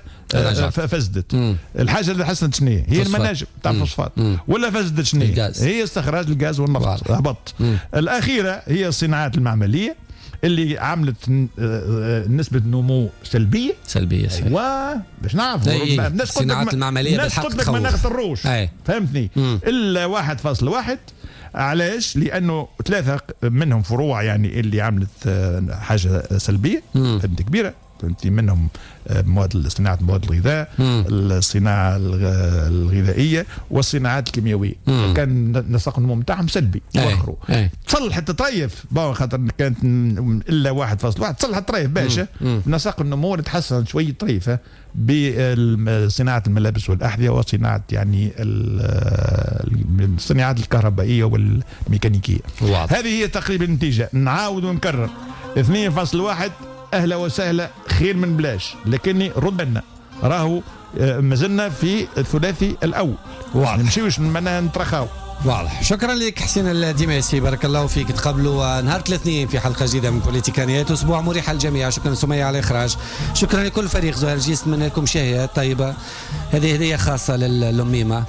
فسدت. الحاجه اللي حسنت شنو هي المناجم تاع الفوسفات ولا فسدت شنو هي استخراج الغاز والنفط هبط. الاخيره هي الصناعات المعمليه اللي عملت نسبه نمو سلبيه صحيح. باش نعرفوا الصناعات المعمليه بالحق تخوف من ناقص الروش فهمتني الا 1.1. علاش؟ لانه 3 منهم فروع يعني اللي عملت حاجه سلبيه فهمت كبيره فهمتي منهم صناعه مواد الغذاء الصناعه الغذائيه والصناعات الكيميائيه كان نسق النمو نتاعهم سلبي واخروا تصلحت تطيف خاطر كانت الا 1.1 تصلحت تطيف باشا نسق النمو تحسن شويه طريفه بصناعه الملابس والاحذيه وصناعه يعني الصناعات الكهربائيه والميكانيكيه. هذه هي تقريبا النتيجه. نعاود ونكرر 2.1 اهلا وسهلا خير من بلاش لكني ردنا راهو مازلنا في الثلاثي الاول نمشيوش معناها نترخاو. واضح. شكرا لك حسين الدماسي بارك الله فيك. تقابلوا نهار الاثنين في حلقه جديده من بوليتيكانيات اسبوع مريح للجميع. شكرا سمية على الاخراج. شكرا لكل فريق زهر جيس. نتمنى لكم شهيه طيبه. هذه هديه خاصه للأميمة.